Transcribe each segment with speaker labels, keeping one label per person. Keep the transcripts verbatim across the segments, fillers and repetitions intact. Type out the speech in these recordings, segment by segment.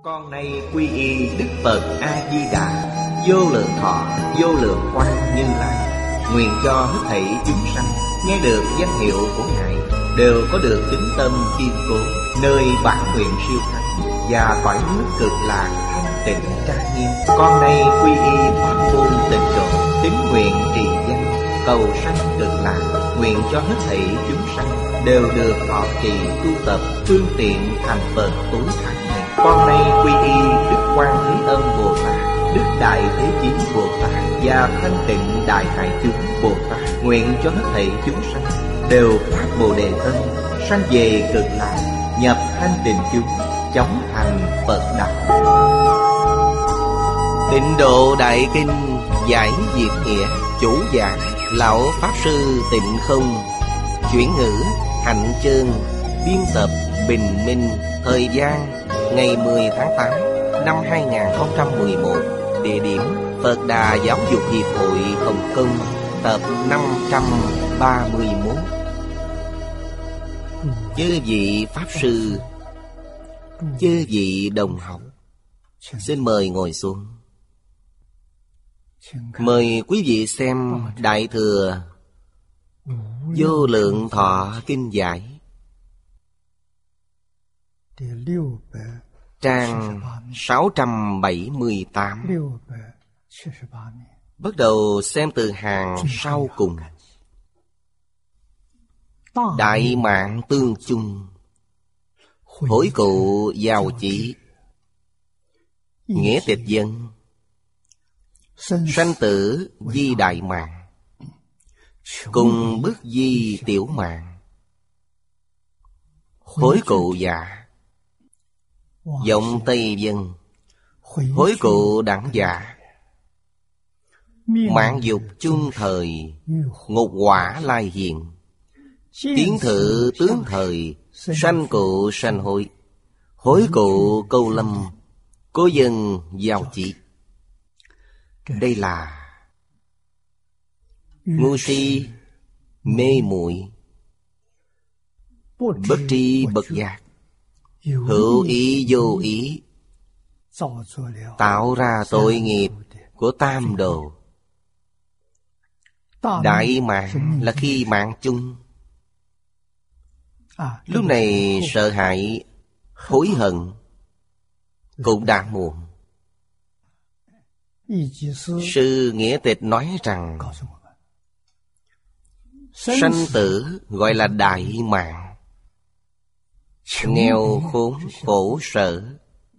Speaker 1: Con nay quy y Đức Phật A-di-đà, vô lượng thọ, vô lượng quang Như Lai. Nguyện cho hết thảy chúng sanh nghe được danh hiệu của Ngài đều có được tín tâm kiên cố, nơi bản nguyện siêu thắng và cõi nước cực lạc thanh tịnh trang nghiêm. Con nay quy y pháp môn tịnh độ, tín nguyện trì danh, cầu sanh cực lạc. Nguyện cho hết thảy chúng sanh đều được thọ trì tu tập, phương tiện thành Phật tối thắng này. Con nay quy y Đức Quan Thế Âm Bồ Tát, Đức Đại Thế Chí Bồ Tát và Thanh Tịnh Đại Hải Chúng Bồ Tát. Nguyện cho hết thảy chúng sanh đều phát Bồ Đề Tâm, sanh về cực lạc, nhập thanh tịnh chúng, chóng thành Phật đạo. Tịnh Độ Đại Kinh giải Việt nghĩa. Chủ giảng Lão Pháp Sư Tịnh Không. Chuyển ngữ Hạnh Chương. Biên tập Bình Minh. Thời gian ngày mười tháng tám năm hai nghìn không trăm mười một. Địa điểm Phật Đà Giáo dục Hiệp hội Hồng Kông. Tập năm trăm ba mươi mốt. Chư vị Pháp Sư, chư vị đồng học, xin mời ngồi xuống. Mời quý vị xem Đại Thừa Vô Lượng Thọ Kinh Giải, trang sáu trăm bảy mươi tám. Bắt đầu xem từ hàng sau cùng. Đại mạng tương chung, hối cụ giàu chỉ, nghĩa tịch dân, sanh tử di đại mạng, cùng bức di tiểu mạng, hối cụ giả, vọng tây dân, hối cụ đẳng giả, mạng dục chung thời, ngục quả lai hiện, tiến thự tướng thời, sanh cụ sanh hối, hối cụ câu lâm, cố dân giao chỉ. Đây là ngu si mê muội, bất tri bất giác, hữu ý vô ý, tạo ra tội nghiệp của tam đồ. Đại mạng là khi mạng chung. Lúc này sợ hãi, hối hận cũng đã muộn. Sư Nghĩa Tịch nói rằng sanh tử gọi là đại mạng, nghèo khốn khổ sở,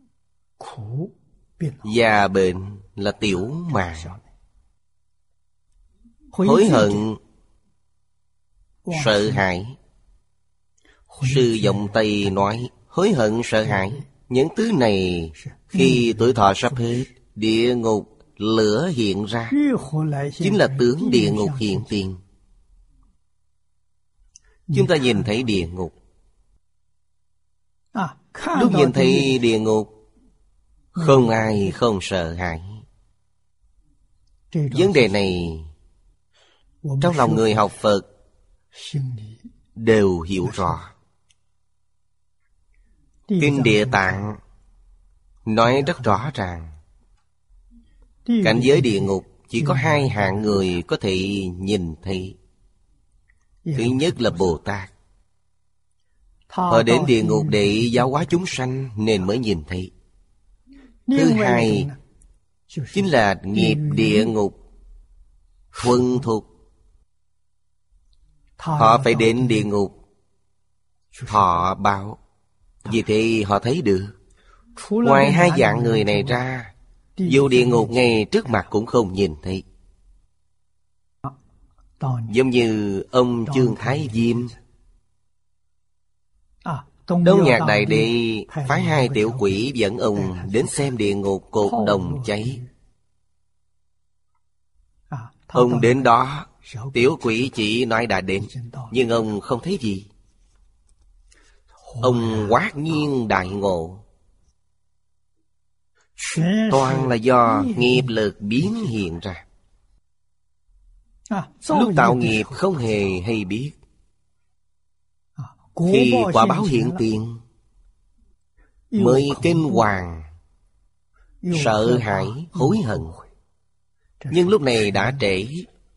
Speaker 1: già bệnh là tiểu mạng. Hối hận, sợ hãi. Sư Vọng Tây nói hối hận sợ hãi, những thứ này khi tuổi thọ sắp hết, địa ngục lửa hiện ra, chính là tướng địa ngục hiện tiền. Chúng ta nhìn thấy địa ngục. Lúc nhìn thấy địa ngục, không ai không sợ hãi. Vấn đề này trong lòng người học Phật đều hiểu rõ. Kinh Địa Tạng nói rất rõ ràng, cảnh giới địa ngục chỉ có hai hạng người có thể nhìn thấy. Thứ nhất là Bồ Tát, họ đến địa ngục để giáo hóa chúng sanh nên mới nhìn thấy. Thứ hai chính là nghiệp địa ngục thuần thục, họ phải đến địa ngục thọ báo, vì thế họ thấy được. Ngoài hai dạng người này ra, dù địa ngục ngay trước mặt cũng không nhìn thấy. Giống như ông Chương Thái Diêm, Đông Nhạc Đại Đệ phái hai tiểu quỷ dẫn ông đến xem địa ngục cột đồng cháy. Ông đến đó, tiểu quỷ chỉ nói đã đến, nhưng ông không thấy gì. Ông quát nhiên đại ngộ, toàn là do nghiệp lực biến hiện ra. Lúc tạo nghiệp không hề hay biết. Khi quả báo hiện tiền, mới kinh hoàng sợ hãi, hối hận. Nhưng lúc này đã trễ,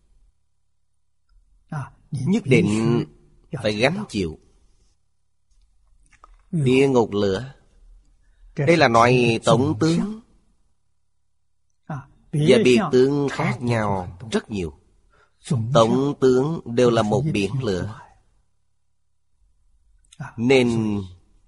Speaker 1: nhất định phải gánh chịu. Địa ngục lửa, đây là loại tổng tướng, và biệt tướng khác nhau rất nhiều. Tổng tướng đều là một biển lửa. Nên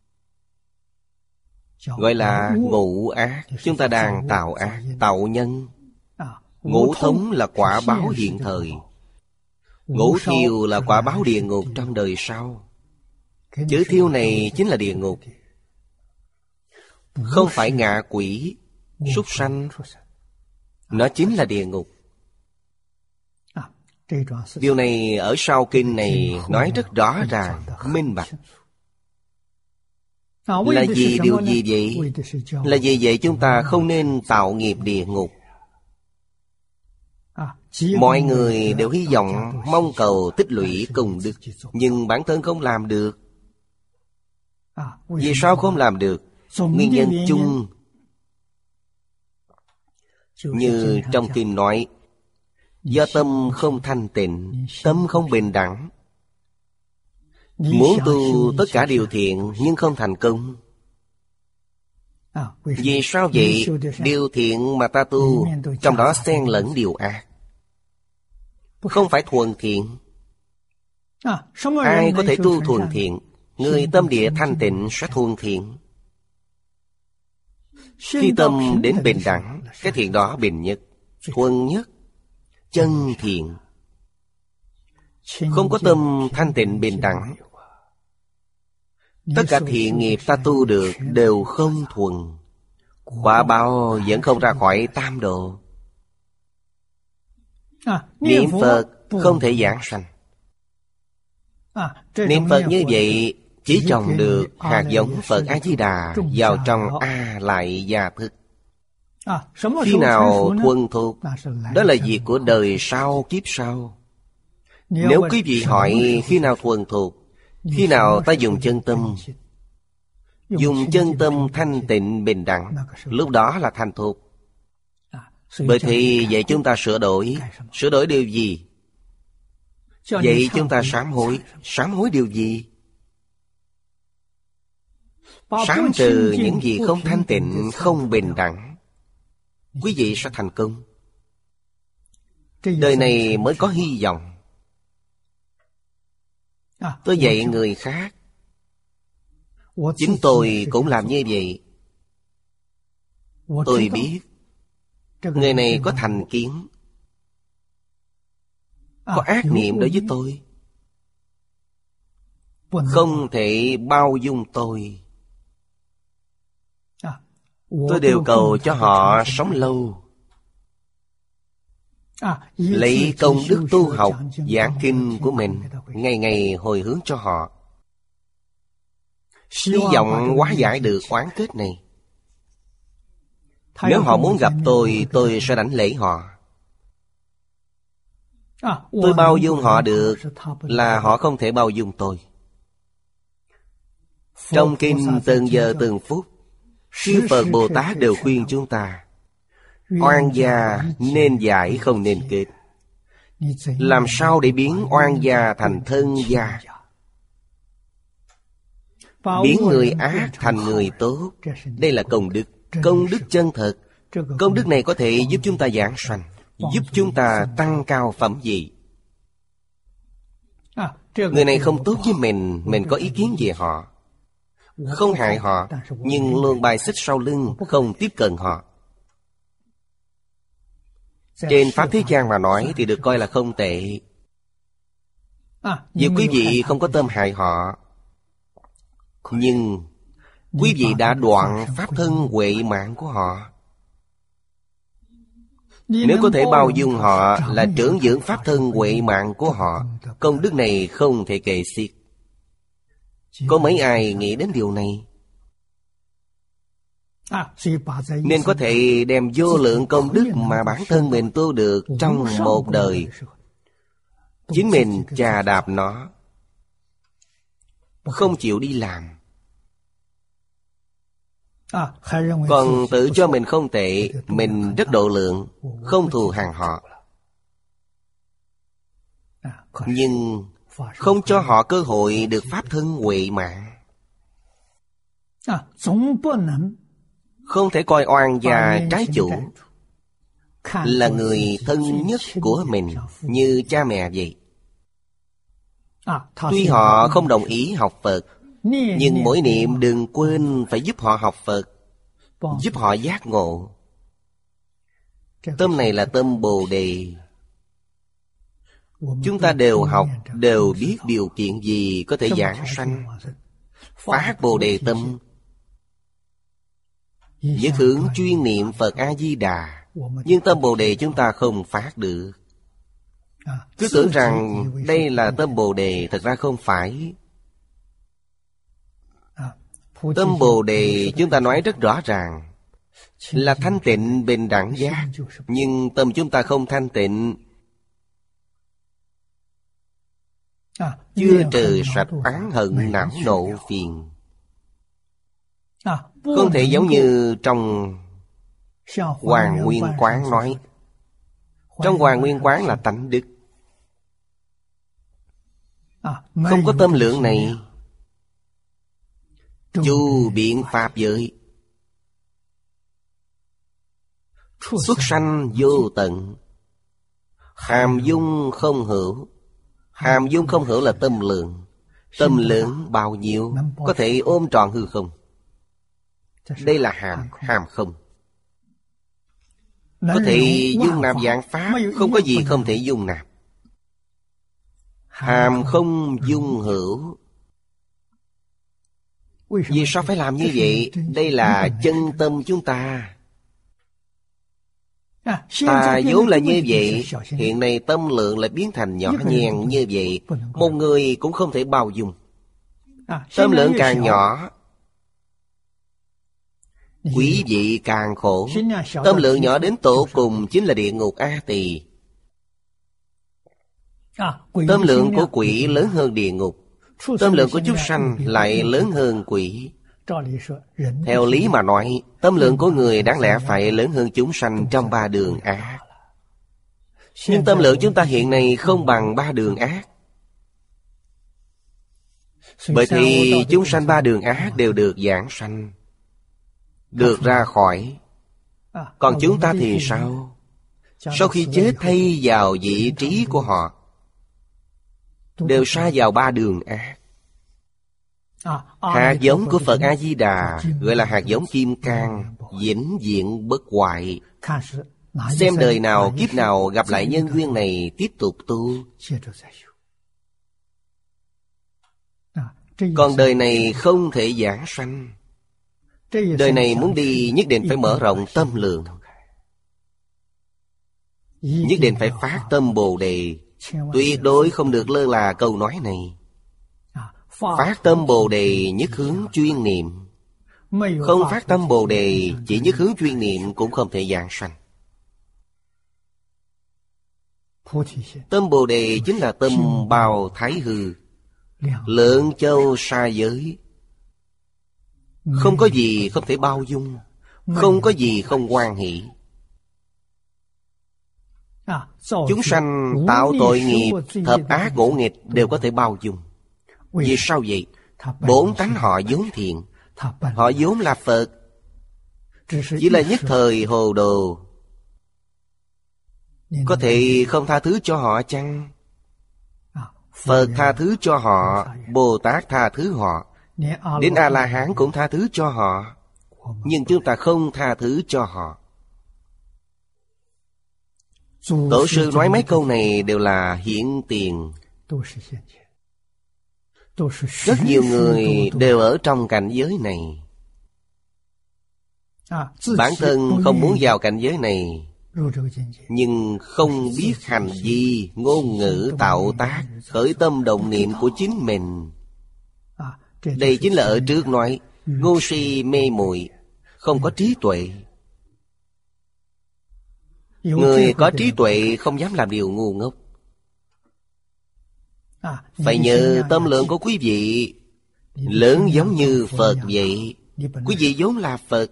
Speaker 1: gọi là ngũ ác. Chúng ta đang tạo ác, tạo nhân. Ngũ thống là quả báo hiện thời, ngũ thiêu là quả báo địa ngục trong đời sau. Chữ thiêu này chính là địa ngục, không phải ngạ quỷ, súc sanh. Nó chính là địa ngục. Điều này ở sau kinh này nói rất rõ ràng, minh bạch. Là vì điều gì vậy? Là vì vậy chúng ta không nên tạo nghiệp địa ngục. Mọi người đều hy vọng, mong cầu tích lũy công đức, nhưng bản thân không làm được. Vì sao không làm được? Nguyên nhân chung như trong kinh nói, do tâm không thanh tịnh, tâm không bình đẳng. Muốn tu tất cả điều thiện nhưng không thành công. Vì sao vậy? Điều thiện mà ta tu, trong đó xen lẫn điều ác, không phải thuần thiện. Ai có thể tu thuần thiện? Người tâm địa thanh tịnh sẽ thuần thiện. Khi tâm đến bình đẳng, cái thiện đó bình nhất, thuần nhất, chân thiện. Không có tâm thanh tịnh bình đẳng, tất cả thiện nghiệp ta tu được đều không thuần, quả báo vẫn không ra khỏi tam độ. Niệm Phật không thể giảng sanh. Niệm Phật như vậy chỉ trồng được hạt giống Phật A-di-đà vào trong A Lại Gia Thức. Khi nào thuần thục, đó là việc của đời sau, kiếp sau. Nếu quý vị hỏi khi nào thuần thục, khi nào ta dùng chân tâm, dùng chân tâm thanh tịnh bình đẳng, lúc đó là thành thục. Bởi thì vậy chúng ta sửa đổi. Sửa đổi điều gì? Vậy chúng ta sám hối. Sám hối điều gì? Sám trừ những gì không thanh tịnh, không bình đẳng, quý vị sẽ thành công. Đời này mới có hy vọng. Tôi dạy người khác, chính tôi cũng làm như vậy. Tôi biết người này có thành kiến, có ác niệm đối với tôi, không thể bao dung tôi. Tôi đều cầu cho họ sống lâu, lấy công đức tu học giảng kinh của mình, ngày ngày hồi hướng cho họ, hy vọng hóa giải được oán kết này. Nếu họ muốn gặp tôi, tôi sẽ đảnh lễ họ. Tôi bao dung họ được, là họ không thể bao dung tôi. Trong kinh từng giờ từng phút, Sư Phật Bồ Tát đều khuyên chúng ta, oan gia nên giải không nên kết. Làm sao để biến oan gia thành thân gia, biến người ác thành người tốt? Đây là công đức, công đức chân thật. Công đức này có thể giúp chúng ta giảng sanh, giúp chúng ta tăng cao phẩm vị. Người này không tốt với mình, mình có ý kiến về họ, không hại họ, nhưng luôn bài xích sau lưng, không tiếp cận họ. Trên Pháp Thế gian mà nói thì được coi là không tệ. Vì quý vị không có tâm hại họ, nhưng quý vị đã đoạn pháp thân huệ mạng của họ. Nếu có thể bao dung họ, là trưởng dưỡng pháp thân huệ mạng của họ, công đức này không thể kể xiết. Có mấy ai nghĩ đến điều này? Nên có thể đem vô lượng công đức mà bản thân mình tu được trong một đời, chính mình chà đạp nó, không chịu đi làm. Còn tự cho mình không tệ, mình rất độ lượng, không thù hằn họ. Nhưng không cho họ cơ hội được pháp thân huệ mạng. Không thể coi oan gia trái chủ là người thân nhất của mình, như cha mẹ vậy. Tuy họ không đồng ý học Phật, nhưng mỗi niệm đừng quên phải giúp họ học Phật, giúp họ giác ngộ. Tâm này là tâm Bồ Đề. Chúng ta đều học, đều biết điều kiện gì có thể giảng sanh. Phát Bồ Đề tâm, nhất hướng chuyên niệm Phật A-di-đà. Nhưng tâm Bồ Đề chúng ta không phát được. Cứ tưởng rằng đây là tâm Bồ Đề, thật ra không phải. Tâm Bồ Đề chúng ta nói rất rõ ràng là thanh tịnh bình đẳng giác. Nhưng tâm chúng ta không thanh tịnh, chưa trừ sạch oán hận não nộ phiền. Không thể giống như trong Hoàng Nguyên Quán nói. Trong Hoàng Nguyên Quán là tánh đức. Không có tâm lượng này, chu biện pháp giới, xuất sanh vô tận, hàm dung không hữu. Hàm dung không hữu là tâm lượng. Tâm lượng bao nhiêu có thể ôm trọn hư không? Đây là hàm, hàm không. Có thể dung nạp vạn pháp, không có gì không thể dung nạp. Hàm không dung hữu. Vì sao phải làm như vậy? Đây là chân tâm chúng ta. Ta vốn là như vậy, hiện nay tâm lượng lại biến thành nhỏ nhèn như vậy. Một người cũng không thể bao dung. Tâm lượng càng nhỏ, quý vị càng khổ. Tâm lượng nhỏ đến tổ cùng chính là địa ngục A Tỳ. Tâm lượng của quỷ lớn hơn địa ngục. Tâm lượng của chúng sanh lại lớn hơn quỷ. Theo lý mà nói, tâm lượng của người đáng lẽ phải lớn hơn chúng sanh trong ba đường ác. Nhưng tâm lượng chúng ta hiện nay không bằng ba đường ác. Bởi thì chúng sanh ba đường ác đều được giảng sanh, được ra khỏi. Còn chúng ta thì sao? Sau khi chết thay vào vị trí của họ, đều sa vào ba đường ác. Hạt giống của Phật A-di-đà gọi là hạt giống kim cang, vĩnh viễn bất hoại. Xem đời nào kiếp nào gặp lại nhân duyên này, tiếp tục tu. Còn đời này không thể giảng sanh. Đời này muốn đi nhất định phải mở rộng tâm lượng, nhất định phải phát tâm Bồ Đề. Tuyệt đối không được lơ là câu nói này. Phát tâm Bồ Đề nhất hướng chuyên niệm. Không phát tâm Bồ Đề, chỉ nhất hướng chuyên niệm cũng không thể giảng sanh. Tâm Bồ Đề chính là tâm bao thái hư, lượng châu sa giới. Không có gì không thể bao dung, không có gì không hoan hỷ. Chúng sanh tạo tội nghiệp, thập ác ngũ nghịch đều có thể bao dung. Vì sao vậy? Bổn tánh họ vốn thiện, họ vốn là Phật, chỉ là nhất thời hồ đồ. Có thể không tha thứ cho họ chăng? Phật tha thứ cho họ, Bồ Tát tha thứ họ, đến A-la-hán cũng tha thứ cho họ. Nhưng chúng ta không tha thứ cho họ. Tổ sư nói mấy câu này đều là hiện tiền. Rất nhiều người đều ở trong cảnh giới này. Bản thân không muốn vào cảnh giới này, nhưng không biết hành vi, ngôn ngữ, tạo tác, khởi tâm động niệm của chính mình. Đây chính là ở trước nói ngu si mê muội, không có trí tuệ. Người có trí tuệ không dám làm điều ngu ngốc. Phải nhờ tâm lượng của quý vị lớn giống như Phật vậy, Quý vị vốn là Phật.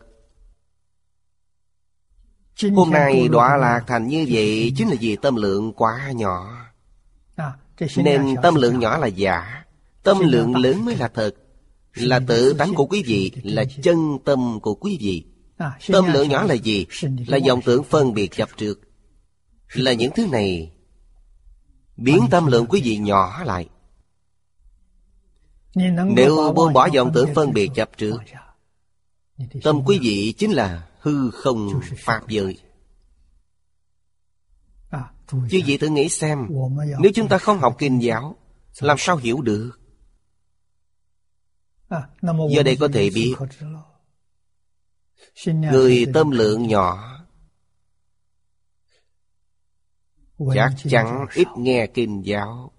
Speaker 1: Hôm nay đọa lạc thành như vậy chính là vì tâm lượng quá nhỏ. Nên tâm lượng nhỏ là giả, tâm lượng lớn mới là thật. Là tự tánh của quý vị, là chân tâm của quý vị. Tâm lượng nhỏ là gì? Là vọng tưởng phân biệt chấp trước. Là những thứ này biến tâm lượng quý vị nhỏ lại. Nếu buông bỏ vọng tưởng phân biệt chấp trước, tâm quý vị chính là hư không pháp giới. Chứ vị thử nghĩ xem, nếu chúng ta không học kinh giáo, làm sao hiểu được? Giờ đây có thể biết, người tâm lượng nhỏ chắc chắn ít nghe kinh giáo.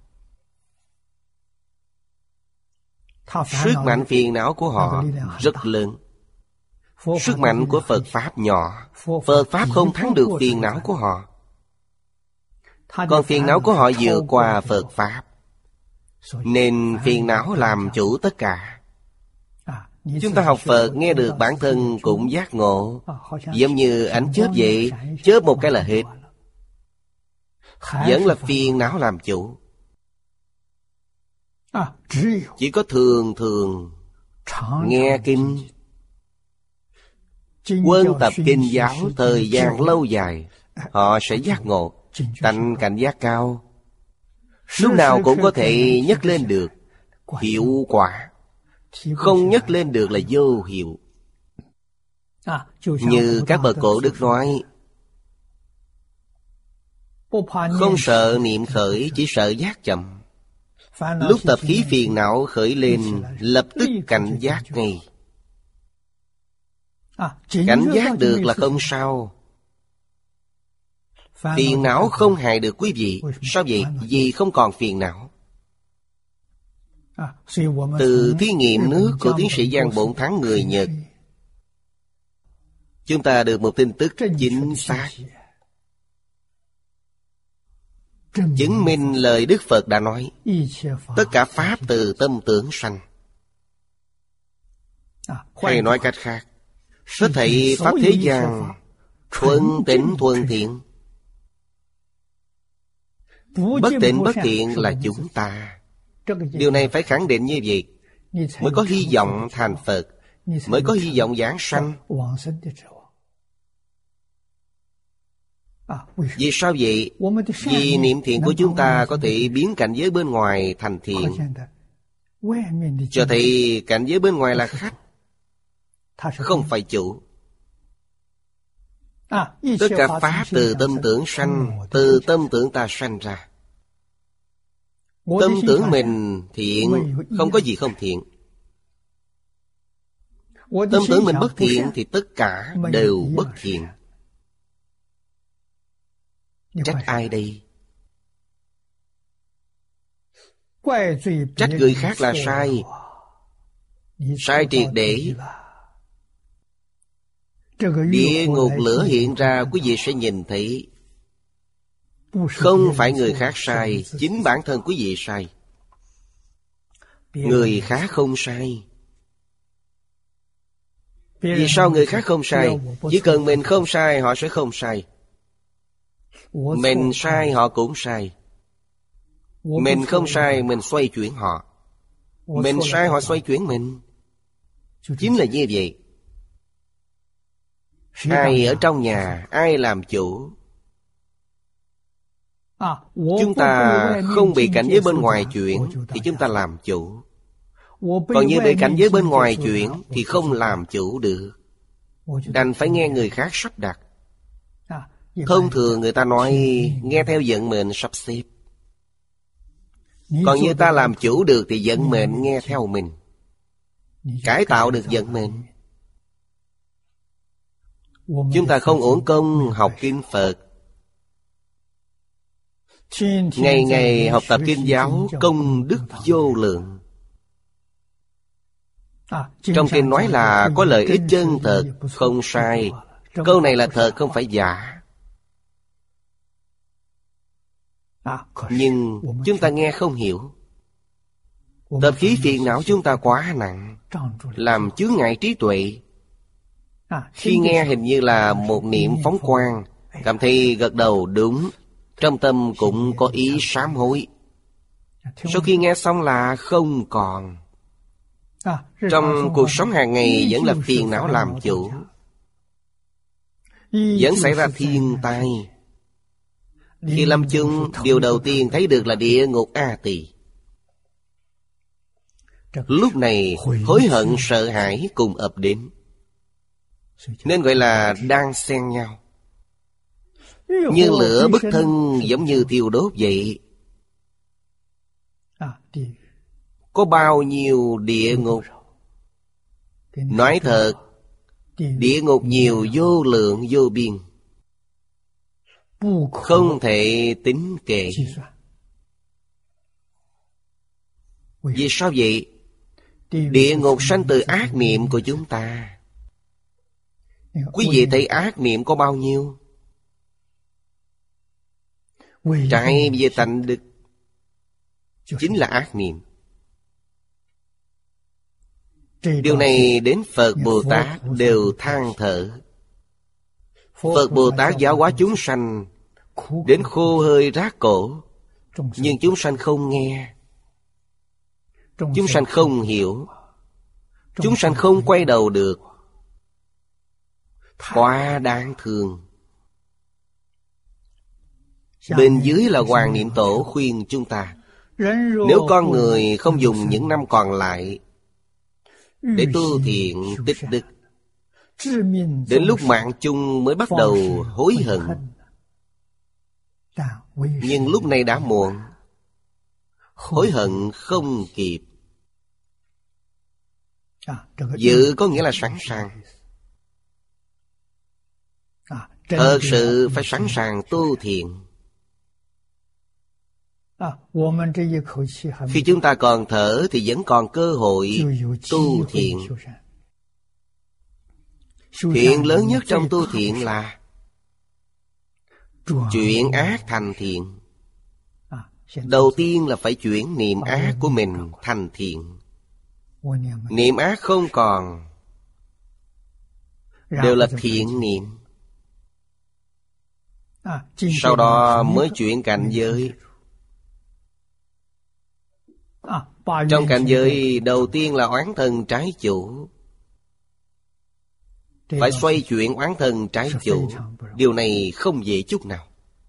Speaker 1: Sức mạnh phiền não của họ rất lớn. Sức mạnh của Phật Pháp nhỏ. Phật Pháp không thắng được phiền não của họ. Còn phiền não của họ vượt qua Phật Pháp, nên phiền não làm chủ tất cả. Chúng ta học Phật nghe được bản thân cũng giác ngộ, giống như ánh chớp vậy, chớp một cái là hết. Vẫn là phiền não làm chủ. Chỉ có thường thường nghe kinh, quân tập kinh giáo thời gian lâu dài, họ sẽ giác ngộ, tánh cảnh giác cao. Lúc nào cũng có thể nhấc lên được. Hiệu quả không nhấc lên được là vô hiệu. Như các bậc cổ đức nói, không sợ niệm khởi, chỉ sợ giác chậm. Lúc tập khí phiền não khởi lên, lập tức cảnh giác ngay. Cảnh giác được là không sao. Phiền não không hại được quý vị. Sao vậy? Vì không còn phiền não. Từ thí nghiệm nước của tiến sĩ Giang Bổn Thắng người Nhật, chúng ta được một tin tức chính xác, chứng minh lời Đức Phật đã nói, tất cả Pháp từ tâm tưởng sanh. Hay nói cách khác, tất thảy Pháp thế gian thuần tịnh thuần thiện, bất tịnh bất thiện là chúng ta. Điều này phải khẳng định như vậy, mới có hy vọng thành Phật, mới có hy vọng giảng sanh. Vì sao vậy? Vì niệm thiện của chúng ta có thể biến cảnh giới bên ngoài thành thiện, cho thấy cảnh giới bên ngoài là khách, không phải chủ. Tất cả Pháp từ tâm tưởng sanh, từ tâm tưởng ta sanh ra. Tâm tưởng mình thiện, không có gì không thiện. Tâm tưởng mình bất thiện thì tất cả đều bất thiện. Trách ai đây? Trách người khác là sai. Sai triệt để. Địa ngục lửa hiện ra, quý vị sẽ nhìn thấy, không phải người khác sai, chính bản thân quý vị sai. Người khác không sai. Vì sao người khác không sai? Chỉ cần mình không sai, họ sẽ không sai. Mình sai, họ cũng sai. Mình không sai, mình xoay chuyển họ. Mình sai, họ xoay chuyển mình. Chính là như vậy. Ai ở trong nhà, ai làm chủ? Chúng ta không bị cảnh giới bên ngoài chuyển thì chúng ta làm chủ. Còn như bị cảnh giới bên ngoài chuyển thì không làm chủ được, đành phải nghe người khác sắp đặt. Thông thường người ta nói nghe theo vận mệnh sắp xếp. Còn như ta làm chủ được thì vận mệnh nghe theo mình, cải tạo được vận mệnh. Chúng ta không uổng công học kinh Phật, ngày ngày học tập kinh giáo, công đức vô lượng. Trong kinh nói là có lợi ích chân thật, không sai. Câu này là thật, không phải giả. Nhưng chúng ta nghe không hiểu. Tập khí phiền não chúng ta quá nặng, làm chướng ngại trí tuệ. Khi nghe hình như là một niệm phóng quang, cảm thấy gật đầu đúng, trong tâm cũng có ý sám hối. Sau khi nghe xong là không còn. Trong cuộc sống hàng ngày vẫn là phiền não làm chủ, vẫn xảy ra thiên tai. Khi lâm chung, điều đầu tiên thấy được là địa ngục A Tỳ. Lúc này hối hận sợ hãi cùng ập đến, nên gọi là đang xen nhau. Như lửa bức thân, giống như thiêu đốt vậy. Có bao nhiêu địa ngục? Nói thật, địa ngục nhiều vô lượng vô biên, không thể tính kể. Vì sao vậy? Địa ngục sanh từ ác niệm của chúng ta. Quý vị thấy ác niệm có bao nhiêu? Trái về tánh đức chính là ác niệm. Điều này đến Phật Bồ Tát đều than thở. Phật Bồ Tát giáo hóa chúng sanh đến khô hơi rác cổ, nhưng chúng sanh không nghe, chúng sanh không hiểu, chúng sanh không quay đầu được. Quá đáng thương. Bên dưới là Hoàng Niệm Tổ khuyên chúng ta, nếu con người không dùng những năm còn lại để tu thiện tích đức, đến lúc mạng chung mới bắt đầu hối hận. Nhưng lúc này đã muộn, hối hận không kịp. Dự có nghĩa là sẵn sàng. Thật sự phải sẵn sàng tu thiện. Khi chúng ta còn thở thì vẫn còn cơ hội tu thiện. Thiện lớn nhất trong tu thiện là chuyển ác thành thiện. Đầu tiên là phải chuyển niệm ác của mình thành thiện. Niệm ác không còn, đều là thiện niệm. Sau đó mới chuyển cảnh giới. Trong cảnh giới đầu tiên là oán thần trái chủ, phải xoay chuyển oán thần trái chủ. Điều này không dễ chút nào.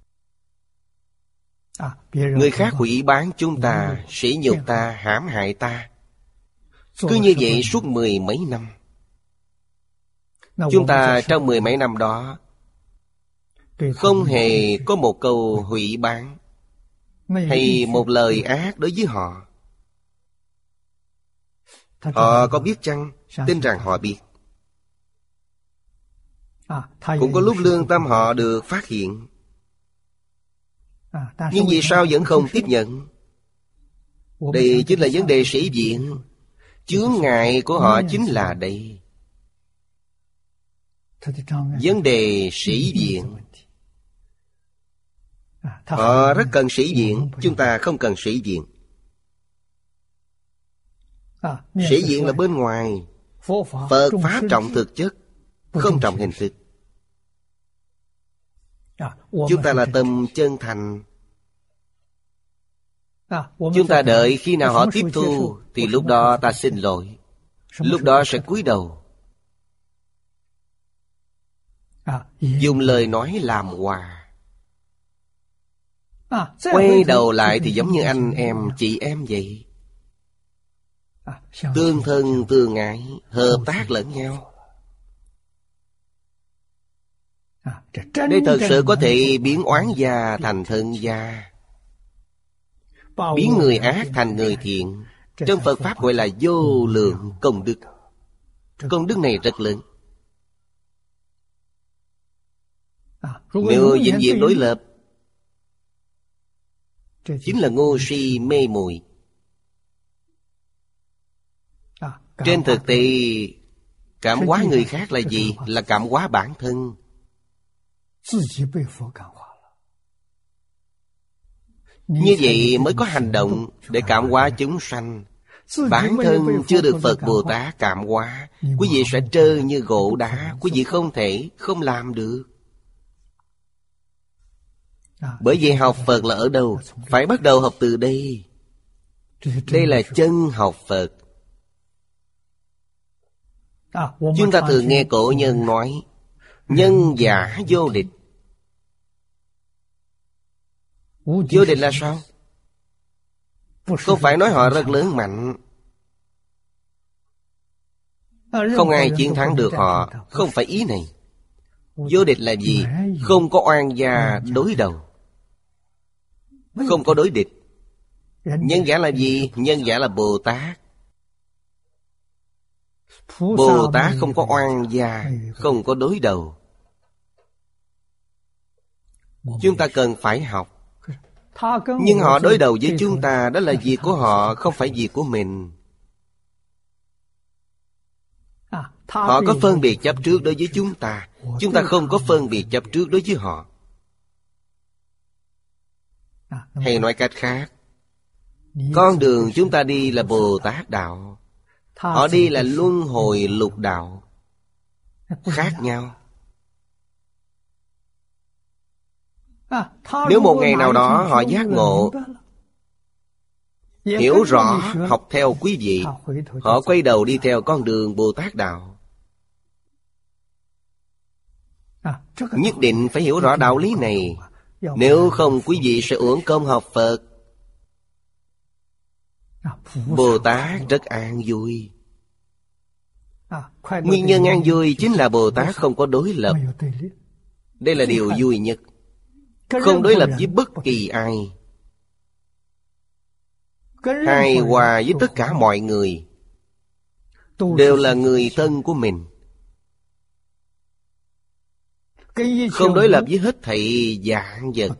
Speaker 1: Người khác hủy bán chúng ta, sỉ nhục ta, hãm hại ta, cứ như vậy suốt mười mấy năm. Chúng ta trong mười mấy năm đó không hề có một câu hủy bán hay một lời ác đối với họ. Họ có biết chăng? Tin rằng họ biết. Cũng có lúc lương tâm họ được phát hiện, nhưng vì sao vẫn không tiếp nhận? Đây chính là vấn đề sĩ diện. Chướng ngại của họ chính là đây. Vấn đề sĩ diện. Họ rất cần sĩ diện, chúng ta không cần sĩ diện. Sĩ diện là bên ngoài. Phật Pháp trọng thực chất, không trọng hình thức. Chúng ta là tâm chân thành. Chúng ta đợi khi nào họ tiếp thu thì lúc đó ta xin lỗi, lúc đó sẽ cúi đầu. Dùng lời nói làm hòa. Quay đầu lại thì giống như anh em chị em vậy, tương thân tương ái, hợp tác lẫn nhau. Đây thật sự có thể biến oán gia thành thân gia, biến người ác thành người thiện. Trong Phật Pháp gọi là vô lượng công đức. Công đức này rất lớn. Nếu vĩnh viễn đối lập, chính là ngu si mê muội. Trên thực tế, cảm hóa người khác là gì? Là cảm hóa bản thân. Như vậy mới có hành động để cảm hóa chúng sanh, Bản thân chưa được Phật Bồ Tát cảm hóa, quý vị sẽ trơ như gỗ đá. Quý vị không thể, không làm được. Bởi vậy học Phật là ở đâu? Phải bắt đầu học từ đây. Đây là chân học Phật. Chúng ta thường nghe cổ nhân nói nhân giả vô địch. Vô địch là sao? Không phải nói họ rất lớn mạnh, không ai chiến thắng được họ. Không phải ý này. Vô địch là gì? Không có oan gia đối đầu, không có đối địch. Nhân giả là gì? Nhân giả là Bồ Tát. Bồ Tát không có oan gia, không có đối đầu. Chúng ta cần phải học. Nhưng họ đối đầu với chúng ta, đó là việc của họ, không phải việc của mình. Họ có phân biệt chấp trước đối với chúng ta, chúng ta không có phân biệt chấp trước đối với họ. Hay nói cách khác, con đường chúng ta đi là Bồ Tát đạo, họ đi là luân hồi lục đạo. Khác nhau. Nếu một ngày nào đó họ giác ngộ, hiểu rõ, học theo quý vị, họ quay đầu đi theo con đường Bồ Tát đạo. Nhất định phải hiểu rõ đạo lý này. Nếu không quý vị sẽ uổng công học Phật. Bồ Tát rất an vui. Nguyên nhân an vui chính là Bồ Tát không có đối lập. Đây là điều vui nhất. Không đối lập với bất kỳ ai, hài hòa với tất cả mọi người, đều là người thân của mình. Không đối lập với hết thảy vạn vật.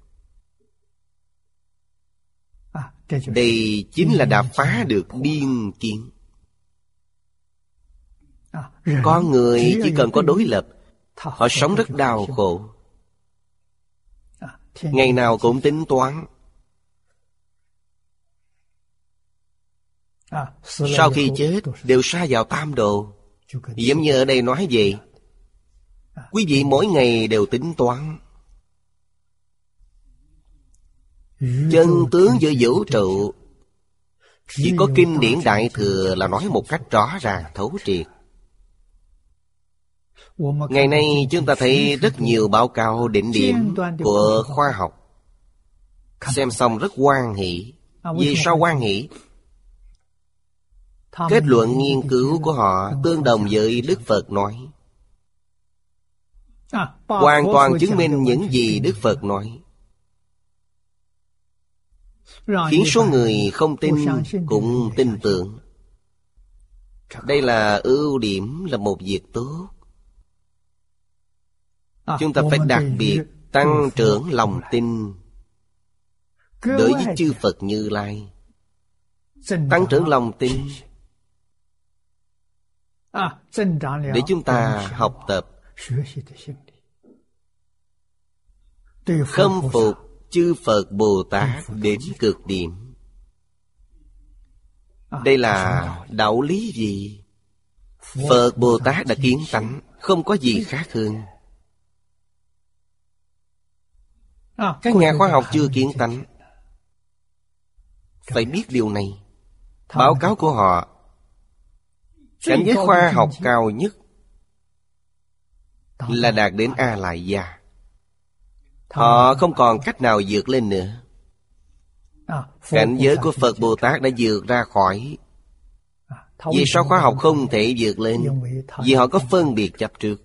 Speaker 1: Đây chính là đã phá được biên kiến. Con người chỉ cần có đối lập, họ sống rất đau khổ. Ngày nào cũng tính toán. Sau khi chết đều sa vào tam đồ. Giống như ở đây nói vậy. Quý vị mỗi ngày đều tính toán. Chân tướng giữa vũ trụ, chỉ có kinh điển Đại Thừa là nói một cách rõ ràng thấu triệt. Ngày nay chúng ta thấy rất nhiều báo cáo đỉnh điểm của khoa học. Xem xong rất hoan hỷ. Vì sao hoan hỷ? Kết luận nghiên cứu của họ tương đồng với Đức Phật nói. Hoàn toàn chứng minh những gì Đức Phật nói, khiến số người không tin cũng tin tưởng. Đây là ưu điểm, là một việc tốt. Chúng ta phải đặc biệt tăng trưởng lòng tin đối với chư Phật Như Lai. Tăng trưởng lòng tin để chúng ta học tập, khâm phục chư Phật Bồ Tát đến cực điểm. Đây là đạo lý gì? Phật Bồ Tát đã kiến tánh, không có gì khác hơn. Các nhà khoa học chưa kiến tánh, phải biết điều này. Báo cáo của họ, cảnh giới khoa học cao nhất là đạt đến A Lại Gia. Họ không còn cách nào vượt lên nữa. Cảnh giới của Phật Bồ Tát đã vượt ra khỏi. Vì sao khoa học không thể vượt lên? Vì họ có phân biệt chấp trước.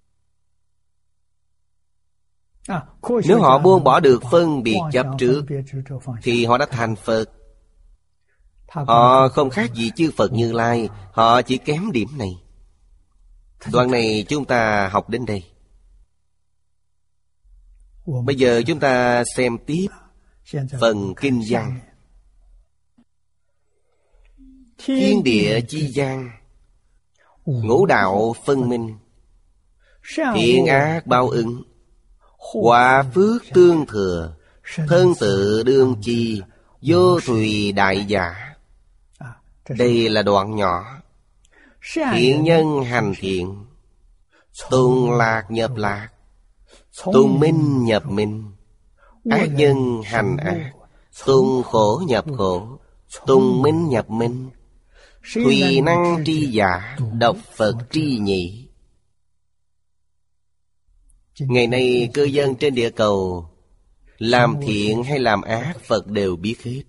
Speaker 1: Nếu họ buông bỏ được phân biệt chấp trước, thì họ đã thành Phật. Họ không khác gì chư Phật Như Lai, họ chỉ kém điểm này. Đoạn này chúng ta học đến đây. Bây giờ chúng ta xem tiếp phần kinh văn. Thiên địa chi gian, ngũ đạo phân minh, thiện ác báo ứng, quả phước tương thừa, thân tự đương chi, vô thùy đại giả. Đây là đoạn nhỏ. Thiện nhân hành thiện, tùng lạc nhập lạc, tùng minh nhập minh. Ác nhân hành ác, tùng khổ nhập khổ, tùng minh nhập minh. Thùy năng tri giả, đọc Phật tri nhị. Ngày nay cư dân trên địa cầu, làm thiện hay làm ác Phật đều biết hết.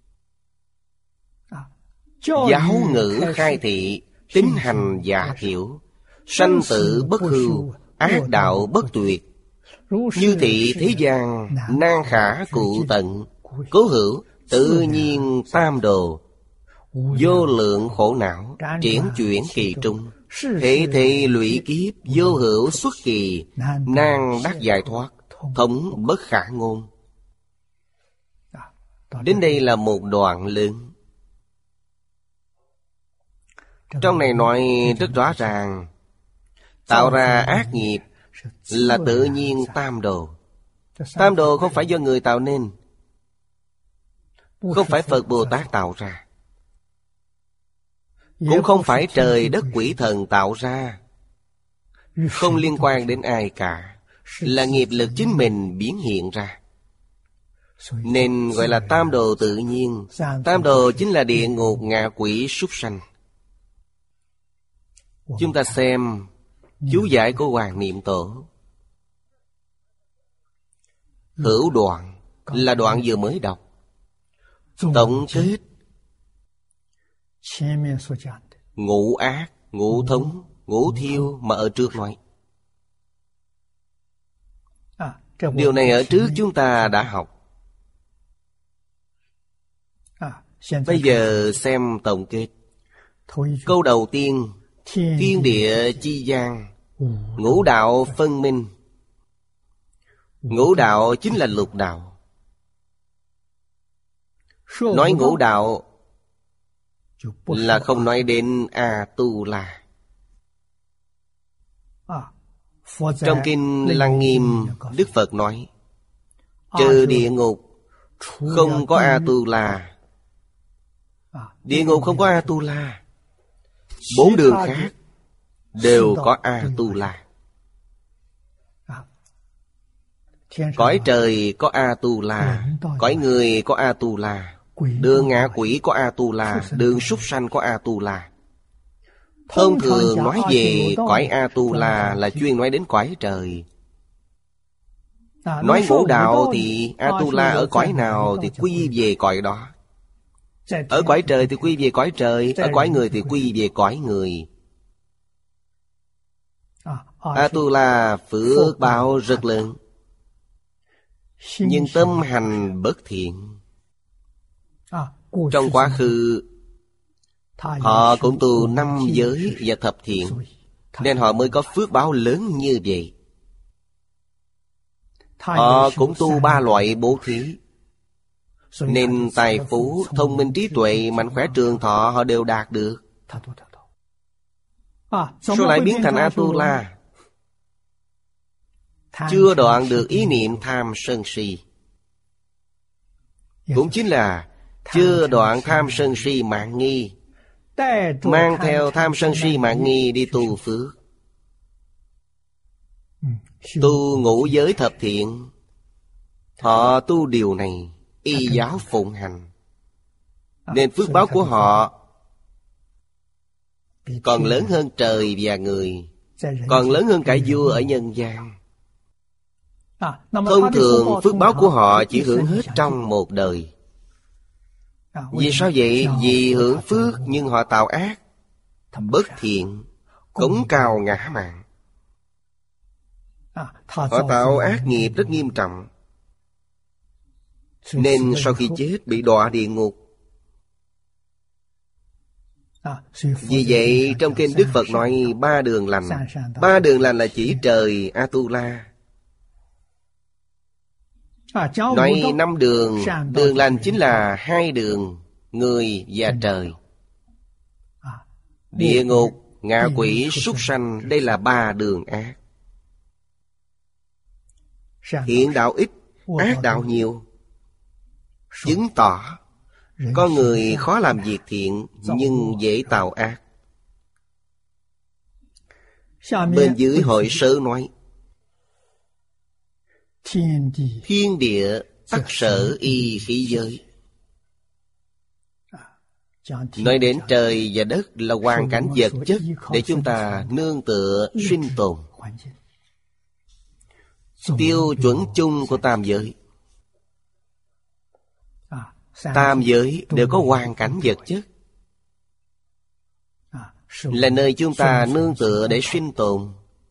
Speaker 1: Giáo ngữ khai thị, tín hành giả thiểu. Sanh tử bất hưu, ác đạo bất tuyệt. Như thị thế gian, nan khả cụ tận. Cố hữu, tự nhiên tam đồ. Vô lượng khổ não, triển chuyển kỳ trung. Thể thể lụy kiếp, vô hữu xuất kỳ. Nan đắc giải thoát, thống bất khả ngôn. Đến đây là một đoạn lớn. Trong này nói rất rõ ràng, tạo ra ác nghiệp là tự nhiên tam đồ. Tam đồ không phải do người tạo nên, không phải Phật Bồ Tát tạo ra, cũng không phải trời đất quỷ thần tạo ra, không liên quan đến ai cả, là nghiệp lực chính mình biến hiện ra. Nên gọi là tam đồ tự nhiên. Tam đồ chính là địa ngục, ngạ quỷ, súc sanh. Chúng ta xem chú giải của Hoàng Niệm Tổ. Hữu đoạn là đoạn vừa mới đọc. Tổng kết ngũ ác, ngũ thống, ngũ thiêu mà ở trước nói. Điều này ở trước chúng ta đã học. Bây giờ xem tổng kết. Câu đầu tiên, thiên địa chi gian, ngũ đạo phân minh. Ngũ đạo chính là lục đạo. Nói ngũ đạo là không nói đến A-tu-la. Trong kinh Lăng Nghiêm, Đức Phật nói trừ địa ngục không có A-tu-la. Địa ngục không có A-tu-la. Bốn đường khác đều có A-tu-la. Cõi trời có A-tu-la, cõi người có A-tu-la, đường ngạ quỷ có A-tu-la, đường súc sanh có A-tu-la. Thông thường nói về cõi A-tu-la là chuyên nói đến cõi trời. Nói ngũ đạo thì A-tu-la ở cõi nào thì quy về cõi đó. Ở cõi trời thì quy về cõi trời, ở cõi người thì quy về cõi người. A-tu-la phước báo rất lớn, nhưng tâm hành bất thiện. Trong quá khứ họ cũng tu năm giới và thập thiện, nên họ mới có phước báo lớn như vậy. Họ cũng tu ba loại bố thí, nên tài phú, thông minh, trí tuệ, mạnh khỏe, trường thọ họ đều đạt được. Sao lại biến thành A-tu-la? Chưa đoạn được ý niệm tham sân si. Cũng chính là chưa đoạn tham sân si mạn nghi, mang theo tham sân si mạn nghi đi tu phước. Tu ngũ giới thập thiện, họ tu điều này, y giáo phụng hành, nên phước báo của họ còn lớn hơn trời và người, còn lớn hơn cả vua ở nhân gian. Thông thường phước báo của họ chỉ hưởng hết trong một đời. Vì sao vậy? Vì hưởng phước nhưng họ tạo ác, bất thiện, cống cao ngã mạn. Họ tạo ác nghiệp rất nghiêm trọng, nên sau khi chết bị đọa địa ngục. Vì vậy trong kinh Đức Phật nói ba đường lành. Ba đường lành là chỉ trời A-tu-la. Nói năm đường, đường lành chính là hai đường, người và trời. Địa ngục, ngạ quỷ, súc sanh, đây là ba đường ác. Thiện đạo ít, ác đạo nhiều, chứng tỏ Con người khó làm việc thiện, nhưng dễ tạo ác. Bên dưới hội sớ nói: thiên địa tắc sở y khí giới. Nói đến trời và đất là hoàn cảnh vật chất để chúng ta nương tựa sinh tồn. Tiêu chuẩn chung của tam giới. Tam giới đều có hoàn cảnh vật chất, là nơi chúng ta nương tựa để sinh tồn.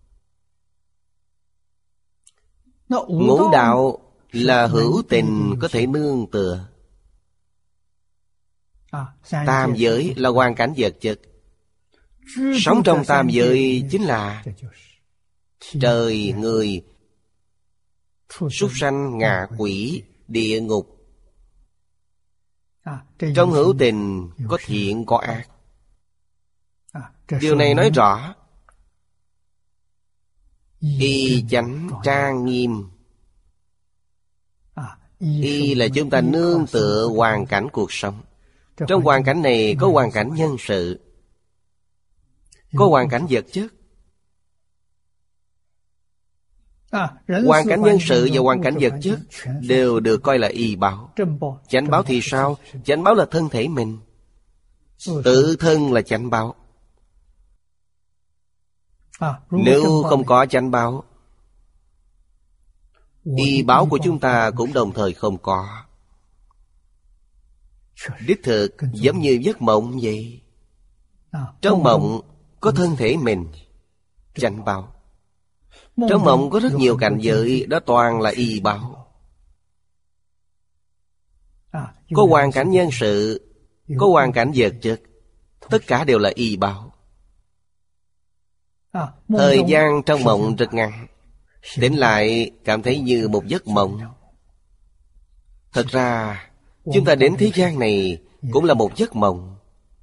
Speaker 1: Ngũ đạo là hữu tình có thể nương tựa. Tam giới là hoàn cảnh vật chất. Sống trong tam giới chính là trời, người, súc sanh, ngạ quỷ, địa ngục. Trong hữu tình có thiện có ác. Điều này nói rõ y chánh trang nghiêm. Y là chúng ta nương tựa hoàn cảnh cuộc sống. Trong hoàn cảnh này có hoàn cảnh nhân sự, có hoàn cảnh vật chất. Hoàn cảnh nhân sự và hoàn cảnh vật chất đều được coi là y báo. Chánh báo thì sao? Chánh báo là thân thể mình. Tự thân là chánh báo. Nếu không có chánh báo, y báo của chúng ta cũng đồng thời không có. Đích thực giống như giấc mộng vậy. Trong mộng có thân thể mình, chánh báo. Trong mộng có rất nhiều cảnh giới, đó toàn là y báo. Có hoàn cảnh nhân sự, có hoàn cảnh vật chất, tất cả đều là y báo. Thời gian trong mộng rất ngắn, tỉnh lại cảm thấy như một giấc mộng. Thật ra chúng ta đến thế gian này cũng là một giấc mộng.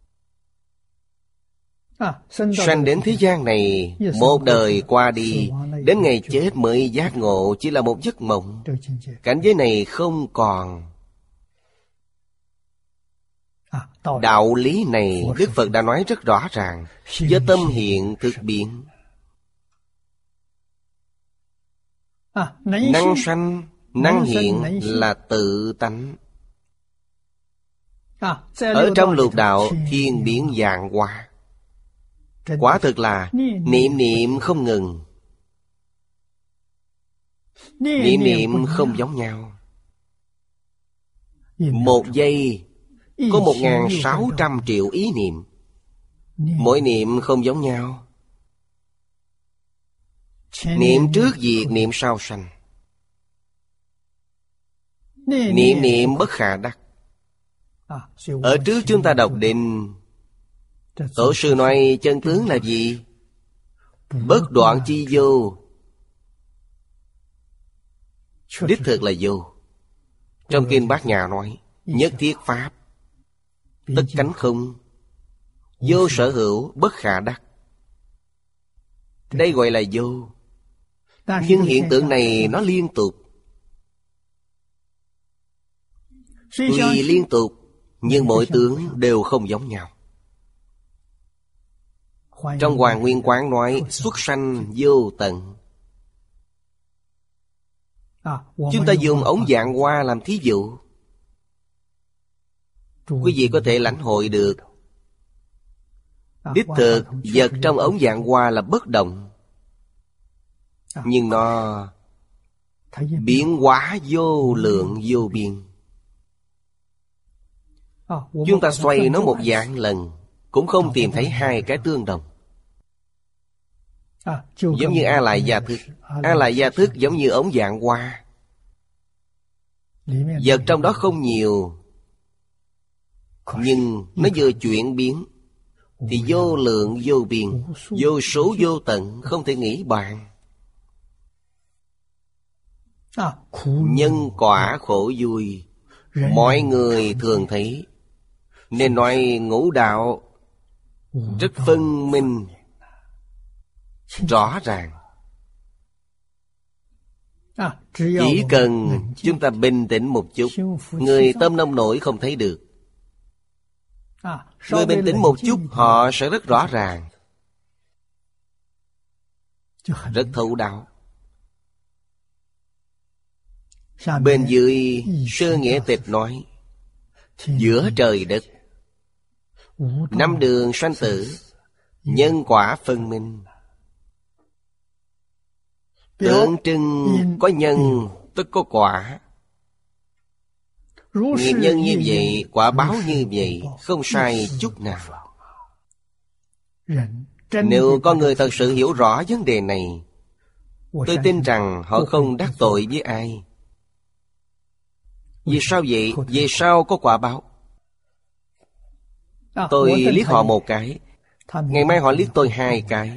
Speaker 1: Sanh đến thế gian này, một đời qua đi, đến ngày chết mới giác ngộ chỉ là một giấc mộng. Cảnh giới này không còn. Đạo lý này Đức Phật đã nói rất rõ ràng: do tâm hiện thực biến. Năng sanh, năng hiện là tự tánh. Ở trong lục đạo thiên biến vạn hóa, quả thực là niệm niệm không ngừng. Niệm niệm không giống nhau. Một giây có một ngàn sáu trăm triệu ý niệm. Mỗi niệm không giống nhau. Niệm trước diệt, niệm sau sanh. Niệm niệm bất khả đắc. Ở trước chúng ta đọc định, Tổ sư nói chân tướng là gì? Bất đoạn chi vô. Đích thực là vô. Trong kinh Bát Nhã nói nhất thiết pháp, tất cánh không, vô sở hữu, bất khả đắc. Đây gọi là vô. Nhưng hiện tượng này nó liên tục. Tuy liên tục, nhưng mỗi tướng đều không giống nhau. Trong Hoàng Nguyên Quán nói xuất sanh vô tận. Chúng ta dùng ống vạn hoa làm thí dụ, quý vị có thể lãnh hội được. Đích thực vật trong ống vạn hoa là bất động, nhưng nó biến hóa vô lượng vô biên. Chúng ta xoay nó một vạn lần cũng không tìm thấy hai cái tương đồng. Giống như A Lại Gia Thức. A Lại Gia Thức giống như ống vạn hoa. Vật trong đó không nhiều, nhưng nó vừa chuyển biến thì vô lượng vô biên, vô số vô tận, không thể nghĩ bàn. Nhân quả khổ vui mọi người thường thấy, nên nói ngũ đạo rất phân minh, rõ ràng. Chỉ cần chúng ta bình tĩnh một chút, người tâm nông nổi không thấy được,
Speaker 2: Người bình tĩnh một chút, họ sẽ rất rõ ràng, rất thấu đáo. Bên dưới Sơ Nghĩa Tịch nói, giữa trời đất, năm đường sanh tử, nhân quả phân minh. Tượng trưng có nhân tức có quả. Nghiệp nhân như vậy, quả báo như vậy, không sai chút nào. Nếu có người thật sự hiểu rõ vấn đề này, tôi tin rằng họ không đắc tội với ai. Vì sao vậy? Vì sao có quả báo? Tôi liếc họ một cái, ngày mai họ liếc tôi hai cái.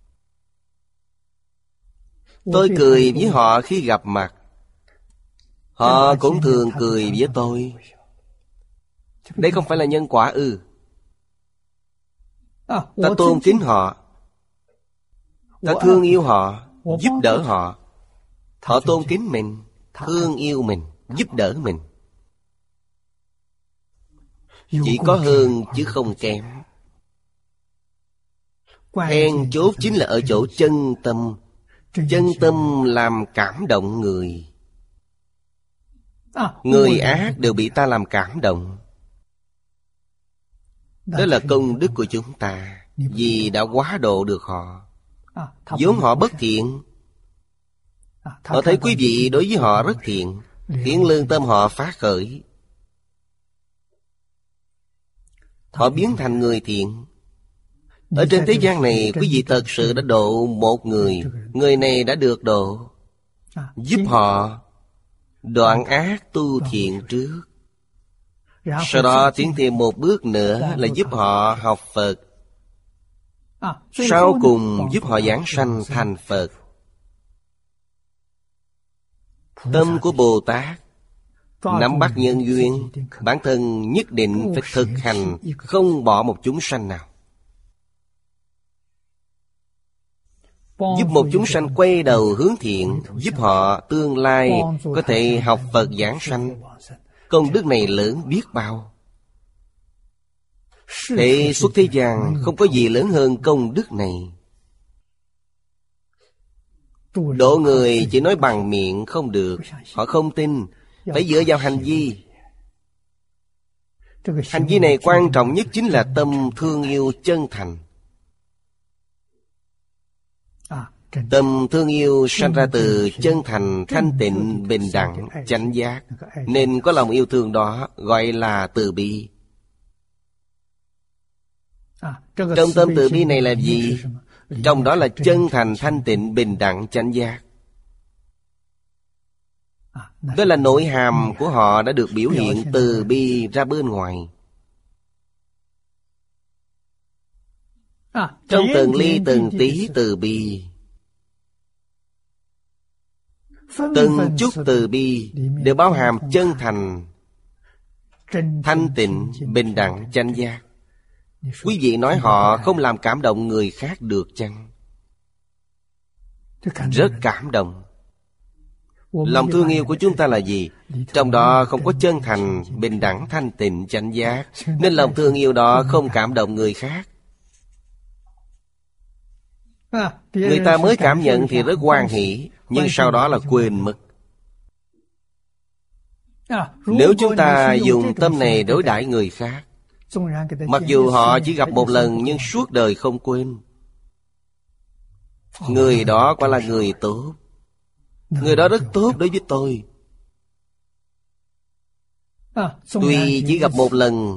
Speaker 2: Tôi cười với họ khi gặp mặt, họ cũng thường cười với tôi. Đây không phải là nhân quả ư? Ta tôn kính họ, ta thương yêu họ, giúp đỡ họ. Họ tôn kính mình, thương yêu mình, giúp đỡ mình. Chỉ có hơn chứ không kém. Then chốt chính là ở chỗ chân tâm. Chân tâm làm cảm động người. Người ác đều bị ta làm cảm động. Đó là công đức của chúng ta, vì đã quá độ được họ. Vốn họ bất thiện, họ thấy quý vị đối với họ rất thiện, khiến lương tâm họ phát khởi. Họ biến thành người thiện. Ở trên thế gian này, quý vị thật sự đã độ một người. Người này đã được độ. Giúp họ đoạn ác tu thiện trước. Sau đó tiến thêm một bước nữa là giúp họ học Phật. Sau cùng giúp họ giảng sanh thành Phật. Tâm của Bồ Tát nắm bắt nhân duyên, bản thân nhất định phải thực hành, không bỏ một chúng sanh nào. Giúp một chúng sanh quay đầu hướng thiện, giúp họ tương lai có thể học Phật giảng sanh. Công đức này lớn biết bao. Thế suốt thế gian không có gì lớn hơn công đức này. Độ người chỉ nói bằng miệng không được. Họ không tin, phải dựa vào hành vi. Hành vi này quan trọng nhất chính là tâm thương yêu chân thành. Tâm thương yêu sanh ra từ chân thành, thanh tịnh, bình đẳng, chánh giác. Nên có lòng yêu thương đó gọi là từ bi. Trong tâm từ bi này là gì? Trong đó là chân thành, thanh tịnh, bình đẳng, chánh giác. Đó là nội hàm của họ đã được biểu hiện từ bi ra bên ngoài. Trong từng ly từng tí từ bi, từng chút từ bi đều bao hàm chân thành, thanh tịnh, bình đẳng, chánh giác. Quý vị nói họ không làm cảm động người khác được chăng? Rất cảm động. Lòng thương yêu của chúng ta là gì? Trong đó không có chân thành, bình đẳng, thanh tịnh, chánh giác, nên lòng thương yêu đó không cảm động người khác. Người ta mới cảm nhận thì rất hoan hỷ, nhưng sau đó là quên mất. Nếu chúng ta dùng tâm này đối đãi người khác, mặc dù họ chỉ gặp một lần nhưng suốt đời không quên, người đó quả là người tốt. Người đó rất tốt đối với tôi. Tuy chỉ gặp một lần,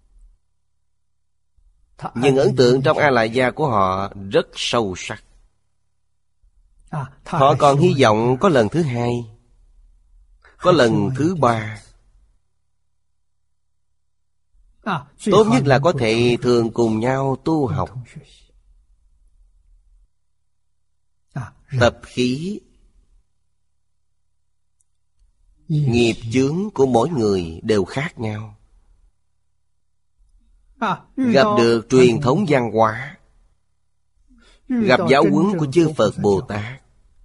Speaker 2: nhưng ấn tượng trong A Lại Gia của họ rất sâu sắc. Họ còn hy vọng có lần thứ hai, có lần thứ ba. Tốt nhất là có thể thường cùng nhau tu học, tập khí. Nghiệp chướng của mỗi người đều khác nhau. Gặp được truyền thống văn hóa, gặp giáo huấn của chư Phật Bồ Tát,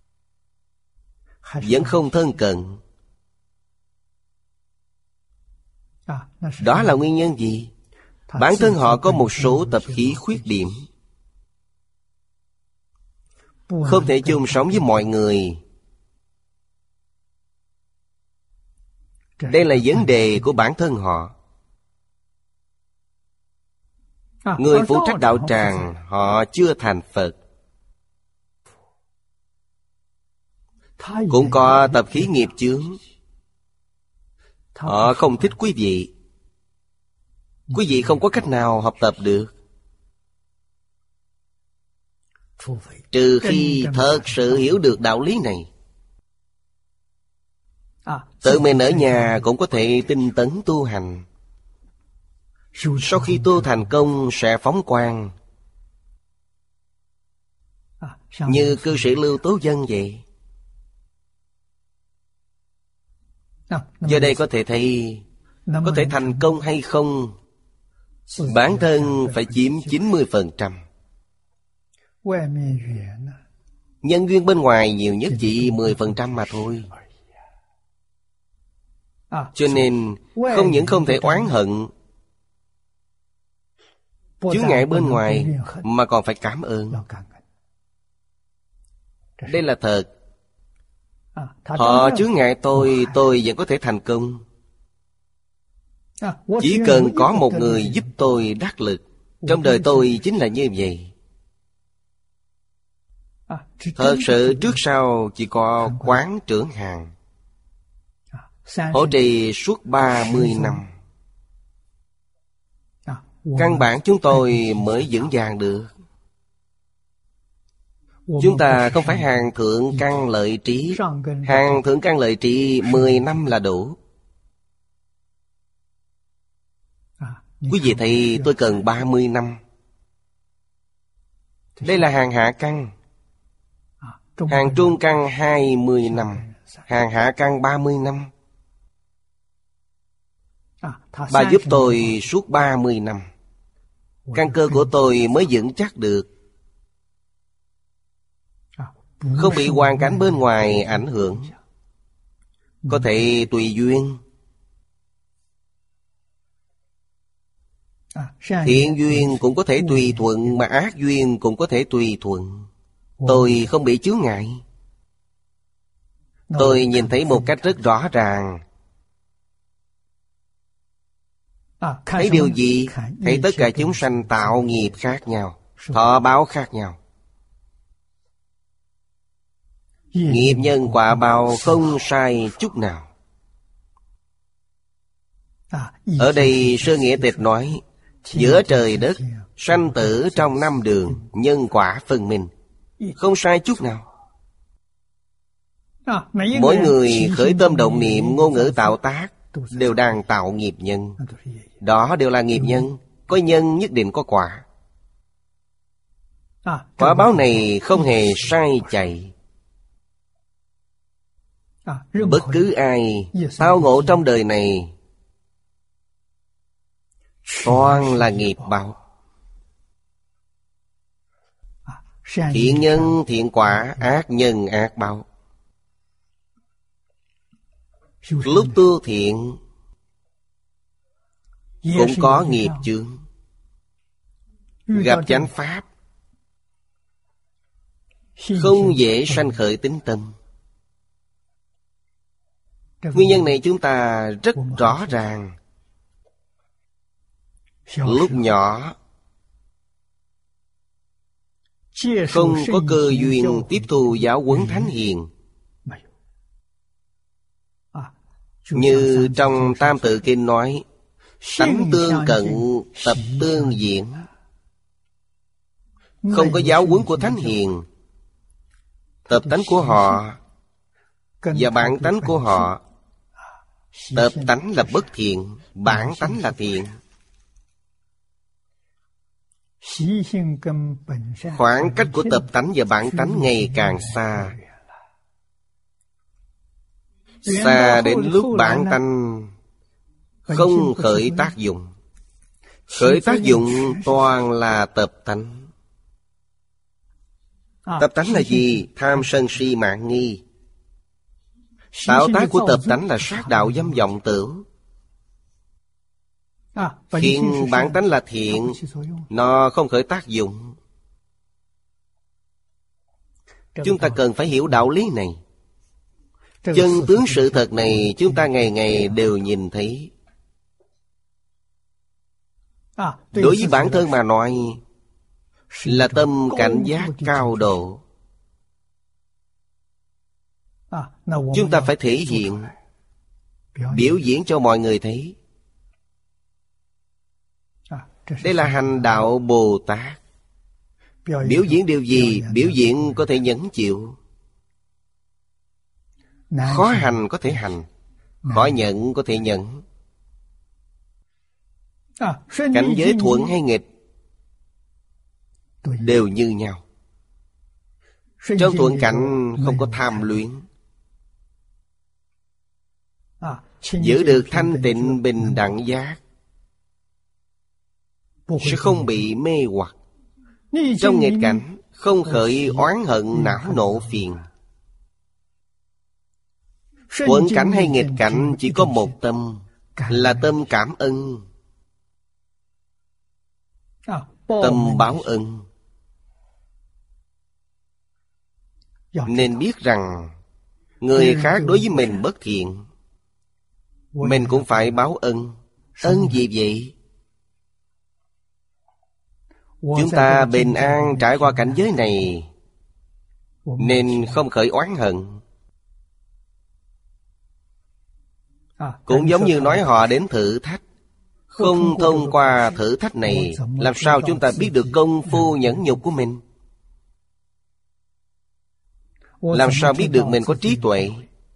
Speaker 2: vẫn không thân cận. Đó là nguyên nhân gì? Bản thân họ có một số tập khí khuyết điểm, không thể chung sống với mọi người. Đây là vấn đề của bản thân họ. Người phụ trách đạo tràng họ chưa thành Phật, cũng có tập khí nghiệp chướng. Họ không thích quý vị, quý vị không có cách nào học tập được, trừ khi thật sự hiểu được đạo lý này. Tự mình ở nhà cũng có thể tinh tấn tu hành. Sau khi tu thành công sẽ phóng quang, như cư sĩ Lưu Tố Dân vậy. Giờ đây có thể thấy, có thể thành công hay không, bản thân phải chiếm chín mươi phần trăm. Nhân duyên bên ngoài nhiều nhất chỉ mười phần trăm mà thôi. Cho nên không những không thể oán hận chướng ngại bên ngoài, mà còn phải cảm ơn. Đây là thật. Họ chướng ngại tôi, tôi vẫn có thể thành công. Chỉ cần có một người giúp tôi đắc lực. Trong đời tôi chính là như vậy. Thật sự trước sau chỉ có quán trưởng hàng, hộ trì suốt ba mươi năm. Căn bản chúng tôi mới vững vàng được. Chúng ta không phải hàng thượng căn lợi trí. Hàng thượng căn lợi trí mười năm là đủ. Quý vị thấy tôi cần ba mươi năm. Đây là hàng hạ căn. Hàng trung căn hai mươi năm. Hàng hạ căn ba mươi năm. Bà giúp tôi suốt ba mươi năm. Căn cơ của tôi mới vững chắc được, không bị hoàn cảnh bên ngoài ảnh hưởng. Có thể tùy duyên. Thiện duyên cũng có thể tùy thuận, mà ác duyên cũng có thể tùy thuận. Tôi không bị chướng ngại. Tôi nhìn thấy một cách rất rõ ràng. Thấy điều gì? Thấy tất cả chúng sanh tạo nghiệp khác nhau, thọ báo khác nhau. Nghiệp nhân quả báo không sai chút nào. Ở đây Sư Nghĩa Tịch nói, giữa trời đất, sanh tử trong năm đường, nhân quả phân minh, không sai chút nào. Mỗi người khởi tâm động niệm, ngôn ngữ tạo tác đều đang tạo nghiệp nhân. Đó đều là nghiệp nhân. Có nhân nhất định có quả. Quả báo này không hề sai chạy. Bất cứ ai tao ngộ trong đời này toàn là nghiệp báo. Thiện nhân thiện quả, ác nhân ác báo. Lúc tu thiện cũng có nghiệp chướng. Gặp chánh pháp không dễ sanh khởi tín tâm. Nguyên nhân này chúng ta rất rõ ràng. Lúc nhỏ không có cơ duyên tiếp thu giáo huấn thánh hiền. Như trong Tam Tự Kinh nói, tánh tương cận, tập tương diễn. Không có giáo huấn của thánh hiền, tập tánh của họ và bản tánh của họ. Tập tánh là bất thiện, bản tánh là thiện. Khoảng cách của tập tánh và bản tánh ngày càng xa, xa đến lúc bản tánh không khởi tác dụng. Khởi tác dụng toàn là tập tánh. Tập tánh là gì? Tham sân si mạn nghi. Tạo tác của tập tánh là sát đạo dâm vọng tưởng. Khiến bản tánh là thiện, nó không khởi tác dụng. Chúng ta cần phải hiểu đạo lý này. Chân tướng sự thật này chúng ta ngày ngày đều nhìn thấy. Đối với bản thân mà nói là tâm cảnh giác cao độ. Chúng ta phải thể hiện, biểu diễn cho mọi người thấy. Đây là hành đạo Bồ Tát. Biểu diễn điều gì? Biểu diễn có thể nhẫn chịu. Khó hành có thể hành, khó nhận có thể nhận. Cảnh giới thuận hay nghịch đều như nhau. Trong thuận cảnh không có tham luyến, giữ được thanh tịnh bình đẳng giác, sẽ không bị mê hoặc. Trong nghịch cảnh không khởi oán hận não nộ phiền. Thuận cảnh hay nghịch cảnh chỉ có một tâm, là tâm cảm ơn, tâm báo ân. Nên biết rằng người khác đối với mình bất thiện, mình cũng phải báo ân. Ân gì vậy? Chúng ta bình an trải qua cảnh giới này, nên không khởi oán hận. Cũng giống như nói họ đến thử thách, không thông qua thử thách này, làm sao chúng ta biết được công phu nhẫn nhục của mình? Làm sao biết được mình có trí tuệ?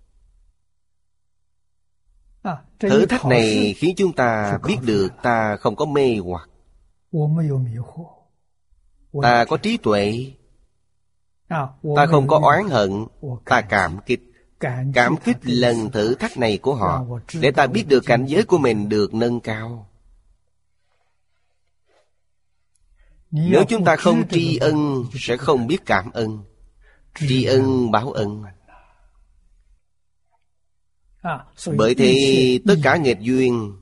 Speaker 2: Thử thách này khiến chúng ta biết được ta không có mê hoặc, ta có trí tuệ, ta không có oán hận, ta cảm kích. Cảm kích lần thử thách này của họ, để ta biết được cảnh giới của mình được nâng cao. Nếu chúng ta không tri ân, sẽ không biết cảm ơn. Tri ân báo ân. Bởi thế tất cả nghịch duyên,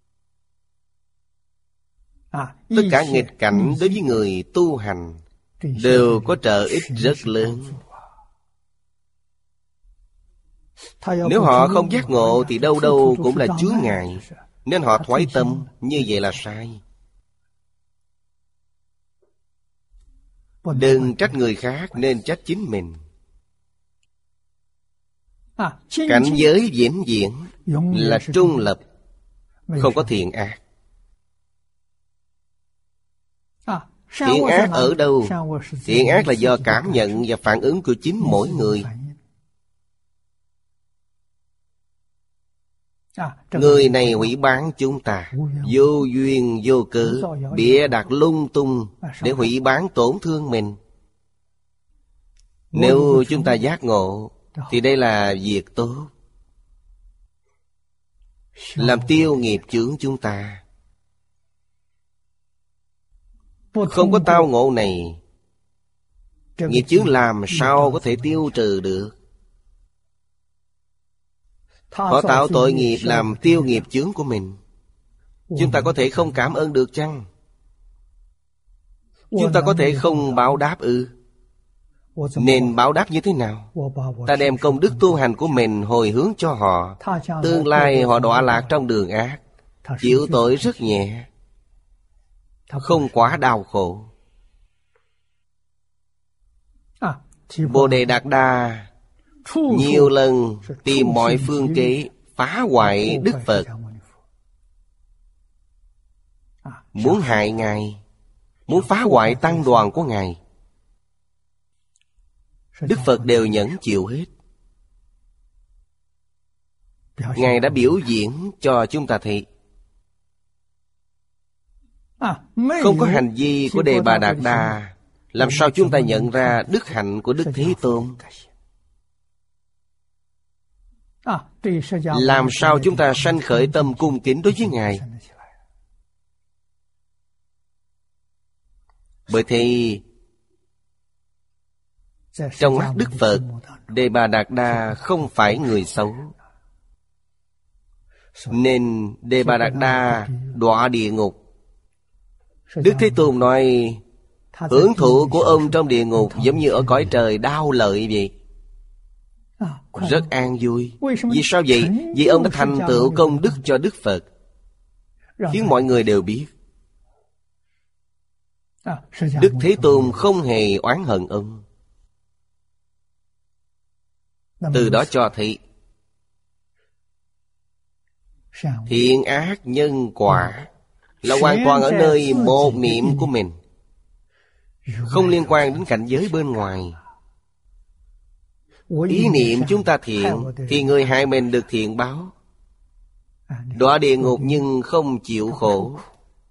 Speaker 2: tất cả nghịch cảnh đối với người tu hành đều có trợ ích rất lớn. Nếu họ không giác ngộ thì đâu đâu cũng là chướng ngại, nên họ thoái tâm. Như vậy là sai. Đừng trách người khác, nên trách chính mình. Cảnh giới vĩnh viễn là trung lập, không có thiện ác. Thiện ác ở đâu? Thiện ác là do cảm nhận và phản ứng của chính mỗi người. Người này hủy bán chúng ta, vô duyên vô cớ, bịa đặt lung tung để hủy bán tổn thương mình. Nếu chúng ta giác ngộ thì đây là việc tốt, làm tiêu nghiệp chướng chúng ta. Không có tao ngộ này, nghiệp chướng làm sao có thể tiêu trừ được? Họ tạo tội nghiệp làm tiêu nghiệp chướng của mình. Chúng ta có thể không cảm ơn được chăng? Chúng ta có thể không báo đáp ư? Nên báo đáp như thế nào? Ta đem công đức tu hành của mình hồi hướng cho họ. Tương lai họ đọa lạc trong đường ác, chịu tội rất nhẹ, không quá đau khổ. Bồ Đề Đạt Đa nhiều lần tìm mọi phương kế phá hoại Đức Phật, muốn hại Ngài, muốn phá hoại tăng đoàn của Ngài. Đức Phật đều nhẫn chịu hết. Ngài đã biểu diễn cho chúng ta thấy. Không có hành vi của Đề Bà Đạt Đa, làm sao chúng ta nhận ra đức hạnh của Đức Thế Tôn? Làm sao chúng ta sanh khởi tâm cung kính đối với Ngài? Bởi thì trong mắt Đức Phật, Đề Bà Đạt Đa không phải người xấu. Nên Đề Bà Đạt Đa đọa địa ngục. Đức Thế Tôn nói hưởng thụ của ông trong địa ngục giống như ở cõi trời đau lợi vậy, rất an vui. Vì sao vậy? Vì ông đã thành tựu công đức cho Đức Phật, khiến mọi người đều biết. Đức Thế Tôn không hề oán hận ông. Từ đó cho thấy thiện ác nhân quả là hoàn toàn ở nơi một niệm của mình, không liên quan đến cảnh giới bên ngoài. Ý niệm chúng ta thiện thì người hại mình được thiện báo, đọa địa ngục nhưng không chịu khổ.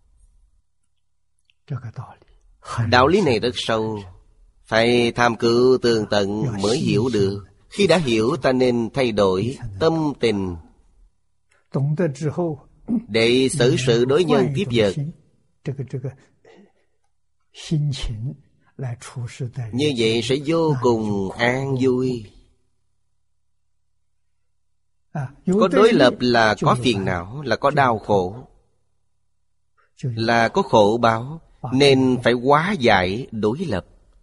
Speaker 2: Đạo lý này rất sâu, phải tham cứu tường tận mới hiểu được. Khi đã hiểu, ta nên thay đổi tâm tình để xử sự đối nhân tiếp vật. Như vậy sẽ vô cùng an vui. Có đối lập là có phiền não, là có đau khổ, là có khổ báo, nên phải hóa giải đối lập.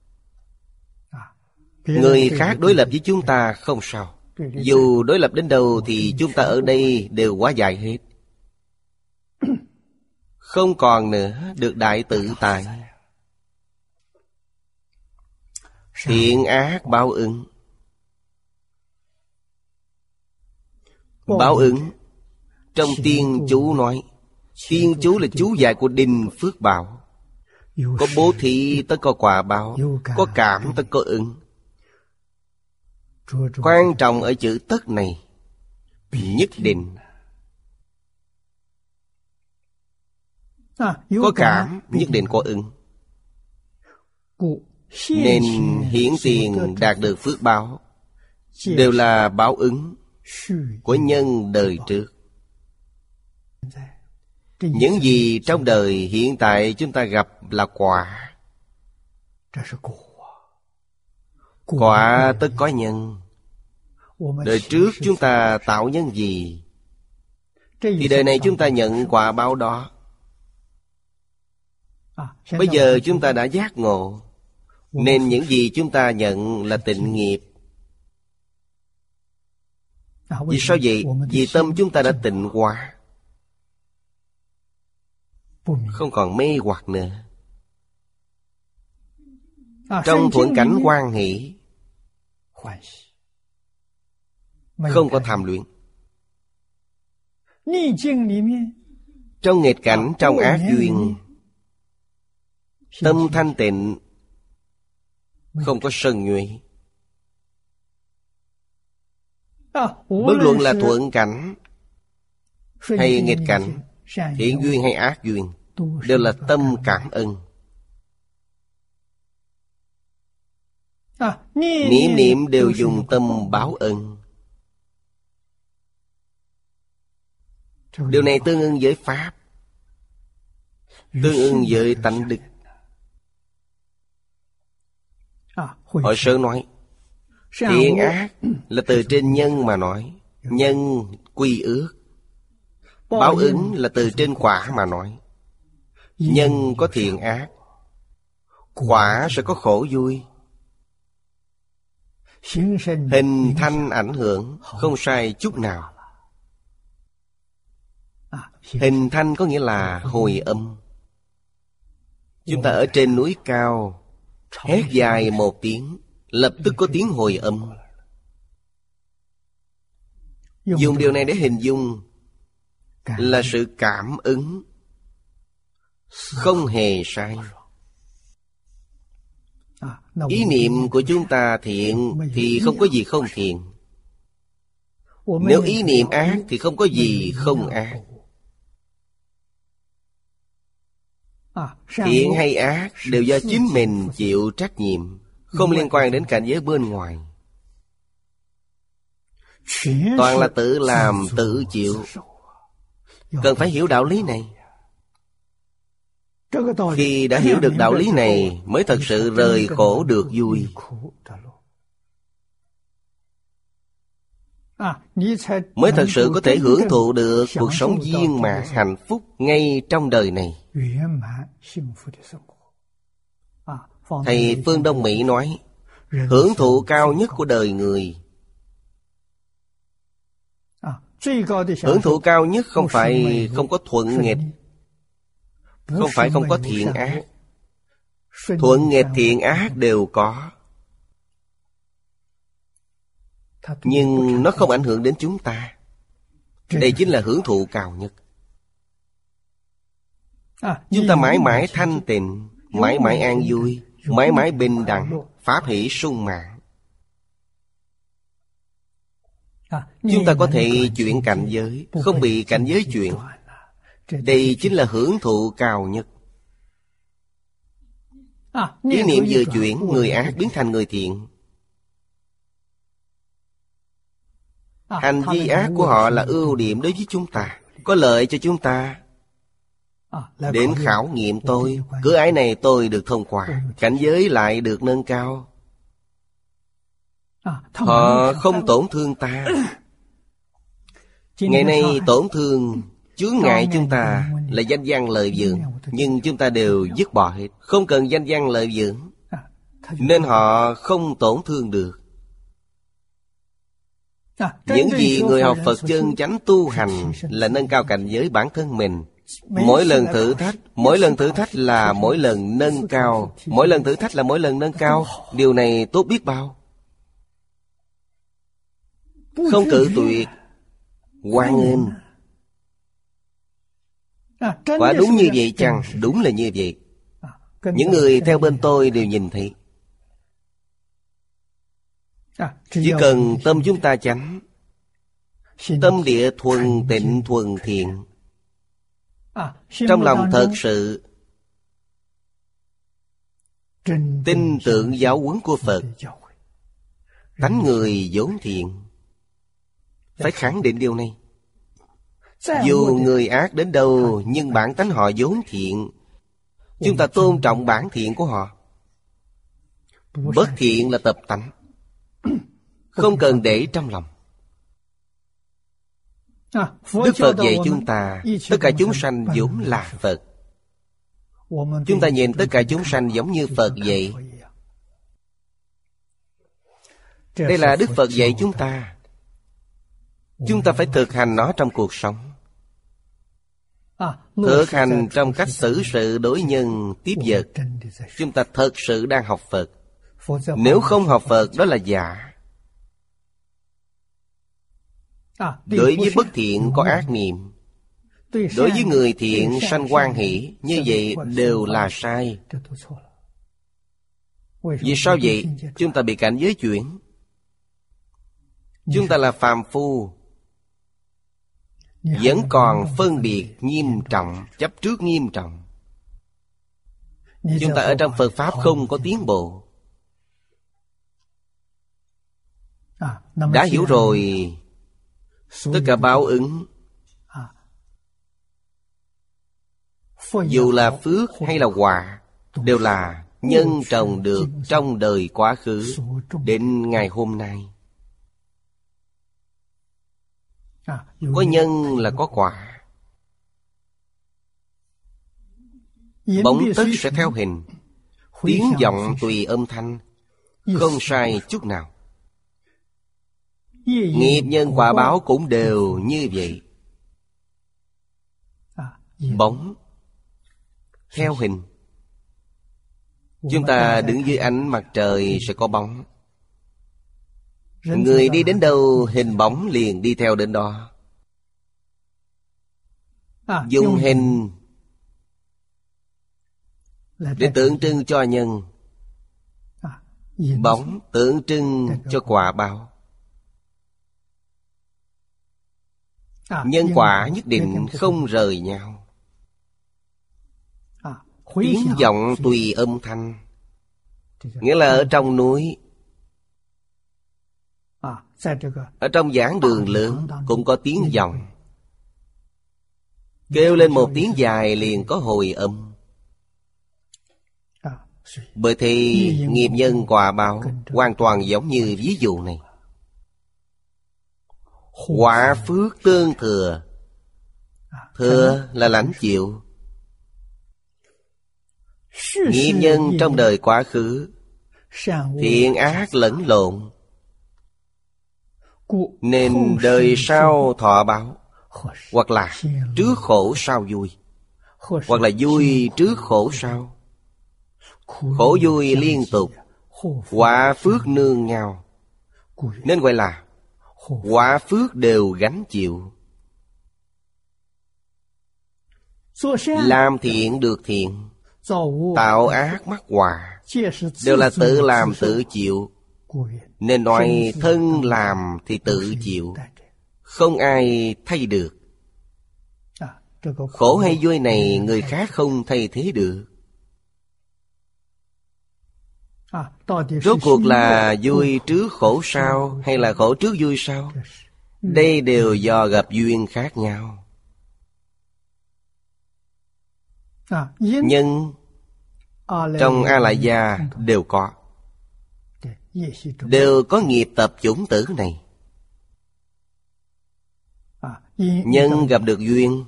Speaker 2: Người khác đối lập với chúng ta không sao, dù đối lập đến đâu thì chúng ta ở đây đều hóa giải hết. Không còn nữa, được đại tự tại. Thiện ác báo ứng. Báo ứng trong tiên chú nói, tiên chú là chú giải của Đinh Phước Bảo. Có bố thí tất có quả báo, có cảm tất có ứng. Quan trọng ở chữ tất này, nhất định. Có cảm nhất định có ứng. Nên hiển tiền đạt được phước báo đều là báo ứng của nhân đời trước. Những gì trong đời hiện tại chúng ta gặp là quả. Quả tất có nhân. Đời trước chúng ta tạo nhân gì thì đời này chúng ta nhận quả báo đó. Bây giờ chúng ta đã giác ngộ, nên những gì chúng ta nhận là tịnh nghiệp. Vì sao vậy? Vì tâm chúng ta đã tịnh hóa, không còn mê hoặc nữa. Trong thuận cảnh hoan hỷ, không có tham luyện. Trong nghịch cảnh, trong ác duyên, tâm thanh tịnh, không có sân nhuệ. Bất luận là thuận cảnh hay nghịch cảnh, thiện duyên hay ác duyên, đều là tâm cảm ơn. Niệm niệm đều dùng tâm báo ơn. Điều này tương ưng với Pháp, tương ưng với tánh đức. Hội Sơ nói thiện ác là từ trên nhân mà nói, nhân quy ước. Báo ứng là từ trên quả mà nói, nhân có thiện ác, quả sẽ có khổ vui. Hình thanh ảnh hưởng không sai chút nào. Hình thanh có nghĩa là hồi âm. Chúng ta ở trên núi cao, hét dài một tiếng, lập tức có tiếng hồi âm. Dùng điều này để hình dung là sự cảm ứng, không hề sai. Ý niệm của chúng ta thiện thì không có gì không thiện. Nếu ý niệm ác thì không có gì không ác. Thiện hay ác đều do chính mình chịu trách nhiệm, không liên quan đến cảnh giới bên ngoài. Toàn là tự làm tự chịu. Cần phải hiểu đạo lý này. Khi đã hiểu được đạo lý này mới thật sự rời khổ được vui. mới thật sự có thể hưởng thụ được cuộc sống viên mãn hạnh phúc ngay trong đời này. Thầy Phương Đông Mỹ nói, hưởng thụ cao nhất của đời người, hưởng thụ cao nhất không phải không có thuận nghịch, không phải không có thiện ác. Thuận nghịch thiện ác đều có, nhưng nó không ảnh hưởng đến chúng ta. Đây chính là hưởng thụ cao nhất. Chúng ta mãi mãi thanh tịnh, mãi mãi an vui, mãi mãi bình đẳng, pháp hỷ sung mãn. Chúng ta có thể chuyển cảnh giới, không bị cảnh giới chuyển. Đây chính là hưởng thụ cao nhất. Ý niệm vừa chuyển, người ác biến thành người thiện. Hành vi ác của họ là ưu điểm đối với chúng ta, có lợi cho chúng ta. Đến khảo nghiệm tôi, cửa ải này tôi được thông qua, cảnh giới lại được nâng cao. Họ không tổn thương ta. Ngày nay tổn thương, chướng ngại chúng ta là danh văn lợi dưỡng, nhưng chúng ta đều dứt bỏ hết, không cần danh văn lợi dưỡng, nên họ không tổn thương được. Những gì người học Phật chân chánh tu hành là nâng cao cảnh giới bản thân mình. Mỗi lần thử thách, mỗi lần thử thách là mỗi lần nâng cao, mỗi lần thử thách là mỗi lần nâng cao. Điều này tốt biết bao. Không cự tuyệt, hoan nghênh. Quả đúng như vậy chăng? Đúng là như vậy. Những người theo bên tôi đều nhìn thấy. Chỉ cần tâm chúng ta chánh, tâm địa thuần tịnh thuần thiện, trong lòng thật sự tin tưởng giáo huấn của Phật, tánh người vốn thiện. Phải khẳng định điều này. Dù người ác đến đâu, nhưng bản tánh họ vốn thiện. Chúng ta tôn trọng bản thiện của họ. Bất thiện là tập tánh, không cần để trong lòng. Đức Phật dạy chúng ta, tất cả chúng sanh vốn là Phật. Chúng ta nhìn tất cả chúng sanh giống như Phật vậy. Đây là Đức Phật dạy chúng ta. Chúng ta phải thực hành nó trong cuộc sống. Thực hành trong cách xử sự đối nhân tiếp vật. Chúng ta thật sự đang học Phật. Nếu không học Phật, đó là giả. Đối với bất thiện có ác niệm, đối với người thiện sanh hoan hỷ, như vậy đều là sai. Vì sao vậy? Chúng ta bị cảnh giới chuyển. Chúng ta là phàm phu, vẫn còn phân biệt nghiêm trọng, chấp trước nghiêm trọng. Chúng ta ở trong Phật Pháp không có tiến bộ. Đã hiểu rồi, tất cả báo ứng, dù là phước hay là họa, đều là nhân trồng được trong đời quá khứ đến ngày hôm nay. Có nhân là có quả. Bóng tất sẽ theo hình, tiếng vọng tùy âm thanh, không sai chút nào. Nghiệp nhân quả báo cũng đều như vậy. Bóng theo hình. Chúng ta đứng dưới ánh mặt trời sẽ có bóng. Người đi đến đâu, hình bóng liền đi theo đến đó. Dùng hình để tượng trưng cho nhân, bóng tượng trưng cho quả báo. Nhân quả nhất định không rời nhau. Tiếng vọng tùy âm thanh, nghĩa là ở trong núi, ở trong giảng đường lớn cũng có tiếng vọng. Kêu lên một tiếng dài liền có hồi âm. Bởi thì nghiệp nhân quả báo hoàn toàn giống như ví dụ này. Quả phước tương thừa. Thừa là lãnh chịu. Nghiệp nhân trong đời quá khứ, thiện ác lẫn lộn, nên đời sau thọ báo. Hoặc là trước khổ sau vui, hoặc là vui trước khổ sau. Khổ vui liên tục, quả phước nương nhau, nên gọi là quả phước đều gánh chịu. Làm thiện được thiện, tạo ác mắc họa, đều là tự làm tự chịu. Nên nói thân làm thì tự chịu, không ai thay được. Khổ hay vui này người khác không thay thế được. Rốt cuộc là vui trước khổ sau, hay là khổ trước vui sau? Đây đều do gặp duyên khác nhau. Nhân trong A Lại Gia đều có, đều có nghiệp tập chủng tử này. Nhân gặp được duyên,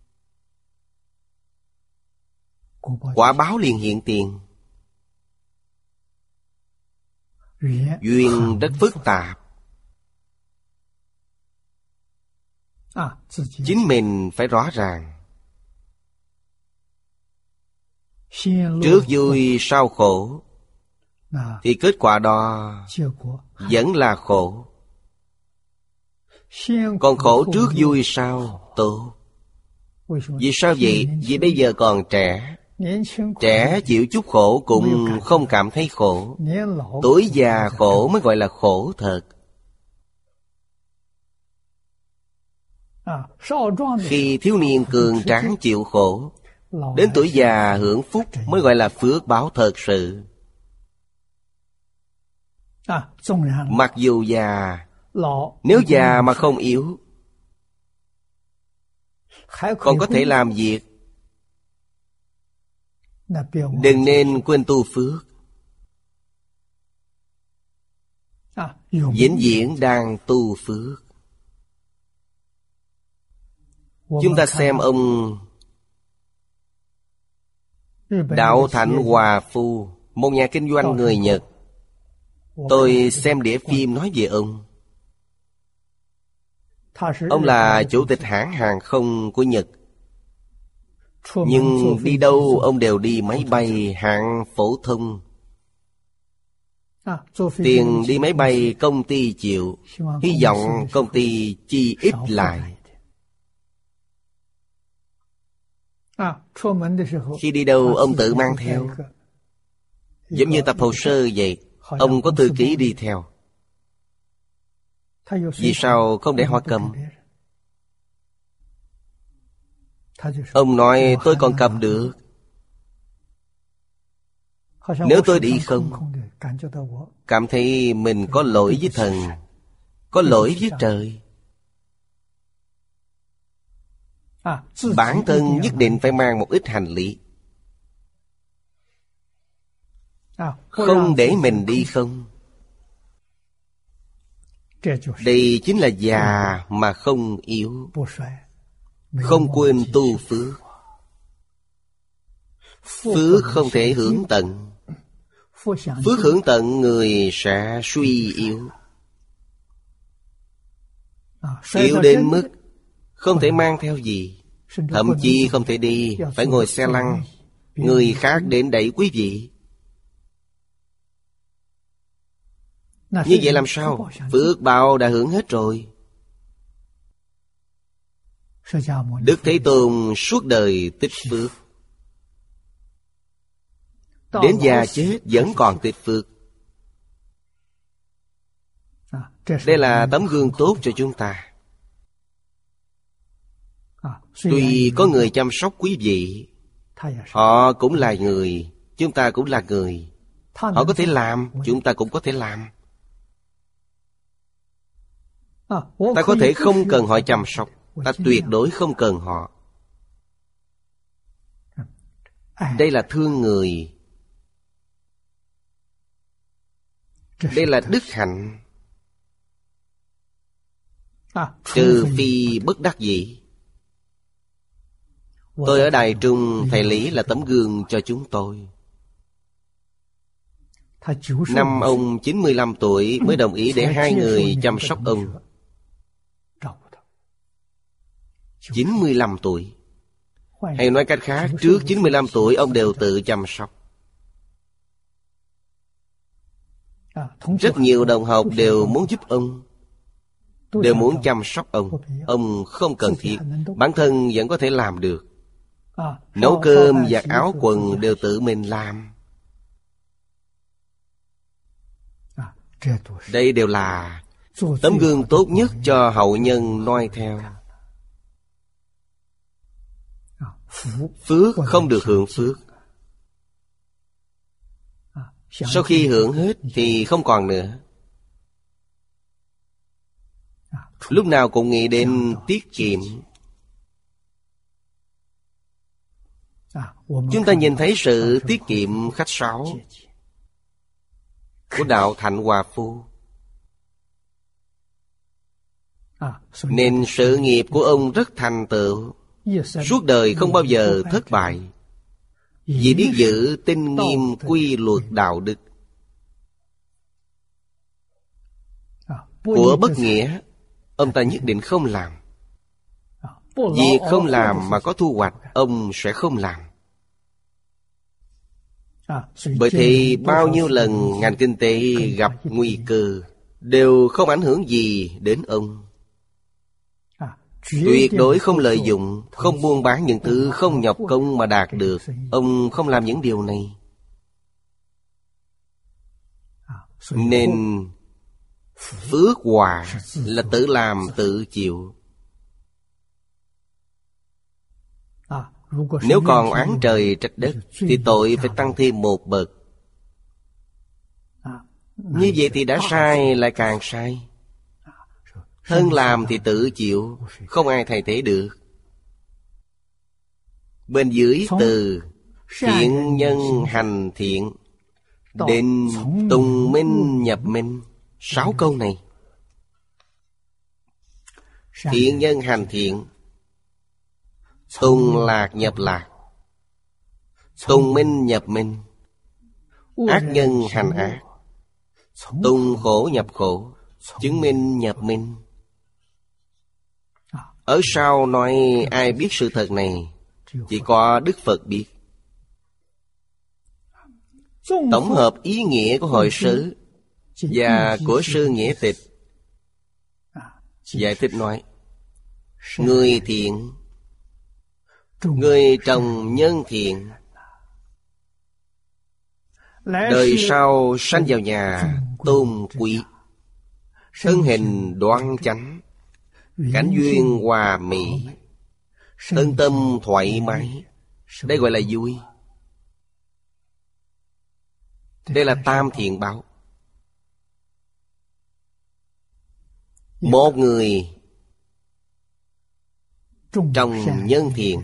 Speaker 2: quả báo liền hiện tiền. Duyên rất phức tạp, chính mình phải rõ ràng. Trước vui sau khổ, thì kết quả đó vẫn là khổ. Còn khổ trước vui sau tốt. Vì sao vậy? Vì bây giờ còn trẻ. Trẻ chịu chút khổ cũng không cảm thấy khổ. Tuổi già khổ mới gọi là khổ thật. Khi thiếu niên cường tráng chịu khổ, đến tuổi già hưởng phúc mới gọi là phước báo thật sự. Mặc dù già, nếu già mà không yếu, còn có thể làm việc. Đừng nên quên tu phước. Vĩnh viễn đang tu phước. Chúng ta xem ông Đạo Thạnh Hòa Phu, một nhà kinh doanh người Nhật. Tôi xem đĩa phim nói về ông. Ông là chủ tịch hãng hàng không của Nhật. Nhưng đi đâu ông đều đi máy bay hạng phổ thông. Tiền đi máy bay công ty chịu, hy vọng công ty chi ít lại. Khi đi đâu ông tự mang theo, giống như tập hồ sơ vậy. Ông có thư ký đi theo. Vì sao không để họ cầm? Ông nói tôi còn cầm được. Nếu tôi đi không, cảm thấy mình có lỗi với thần, có lỗi với trời. Bản thân nhất định phải mang một ít hành lý, không để mình đi không. Đây chính là già mà không yếu, không quên tu phước. Phước không thể hưởng tận. Phước hưởng tận người sẽ suy yếu. Yếu đến mức không thể mang theo gì, thậm chí không thể đi, phải ngồi xe lăn, người khác đến đẩy quý vị. Như vậy làm sao? Phước báo đã hưởng hết rồi. Đức Thế Tôn suốt đời tích phước, đến già chết vẫn còn tích phước. Đây là tấm gương tốt cho chúng ta. Tuy có người chăm sóc quý vị, họ cũng là người, chúng ta cũng là người. Họ có thể làm, chúng ta cũng có thể làm. Ta có thể không cần họ chăm sóc, ta tuyệt đối không cần họ. Đây là thương người. Đây là đức hạnh. Trừ phi bất đắc dĩ. Tôi ở Đài Trung, thầy Lý là tấm gương cho chúng tôi. Năm ông chín mươi lăm tuổi mới đồng ý để hai người chăm sóc ông. chín mươi lăm tuổi. Hay nói cách khác, trước chín mươi lăm tuổi ông đều tự chăm sóc. Rất nhiều đồng học đều muốn giúp ông, đều muốn chăm sóc ông. Ông không cần thiết, bản thân vẫn có thể làm được. Nấu cơm, giặt áo quần đều tự mình làm. Đây đều là tấm gương tốt nhất cho hậu nhân noi theo. Phước không được hưởng phước. Sau khi hưởng hết thì không còn nữa. Lúc nào cũng nghĩ đến tiết kiệm. Chúng ta nhìn thấy sự tiết kiệm khách sáo của đạo Thạnh Hòa Phu, nên sự nghiệp của ông rất thành tựu, suốt đời không bao giờ thất bại, vì biết giữ tinh nghiêm quy luật đạo đức. Của bất nghĩa ông ta nhất định không làm. Việc không làm mà có thu hoạch ông sẽ không làm. Bởi thì bao nhiêu lần ngành kinh tế gặp nguy cơ đều không ảnh hưởng gì đến ông. Tuyệt đối không lợi dụng, không buôn bán những thứ không nhọc công mà đạt được. Ông không làm những điều này. Nên phước hòa là tự làm tự chịu. Nếu còn oán trời trách đất thì tội phải tăng thêm một bậc. Như vậy thì đã sai lại càng sai. Thân làm thì tự chịu, không ai thay thế được. Bên dưới từ thiện nhân hành thiện đến tùng minh nhập minh, sáu câu này. Thiện nhân hành thiện, tùng lạc nhập lạc, tùng minh nhập minh. Ác nhân hành ác, tùng khổ nhập khổ, chứng minh nhập minh. Ở sau nói ai biết sự thật này? Chỉ có Đức Phật biết. Tổng hợp ý nghĩa của hội sớ và của sư Nghĩa Tịch giải thích nói: người thiện, người trồng nhân thiện, đời sau sanh vào nhà tôn quý, thân hình đoan chánh, cảnh duyên hòa mỹ, thân tâm thoải mái. Đây gọi là vui. Đây là tam thiện báo. Một người trồng nhân thiện,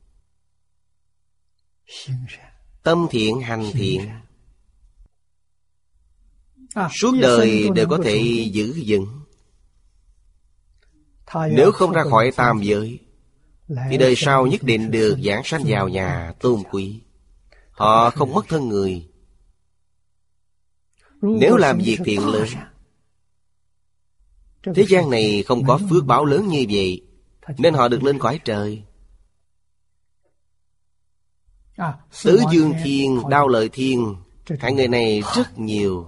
Speaker 2: tâm thiện hành thiện, suốt đời đều có thể giữ vững. Nếu không ra khỏi tam giới thì đời sau nhất định được giảng sanh vào nhà tôn quý. Họ không mất thân người. Nếu làm việc thiện lớn, thế gian này không có phước báo lớn như vậy, nên họ được lên cõi trời. Tứ Dương Thiên, Đao Lợi Thiên, hai người này rất nhiều.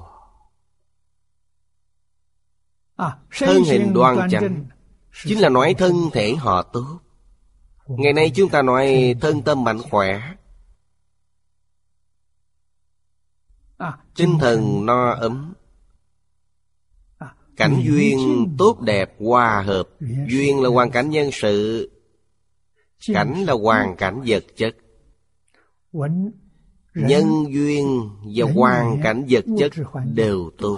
Speaker 2: Thân hình đoan chánh chính là nói thân thể họ tốt. Ngày nay chúng ta nói thân tâm mạnh khỏe, tinh thần no ấm, cảnh duyên tốt đẹp hòa hợp. Duyên là hoàn cảnh nhân sự, cảnh là hoàn cảnh vật chất. Nhân duyên và hoàn cảnh vật chất đều tốt.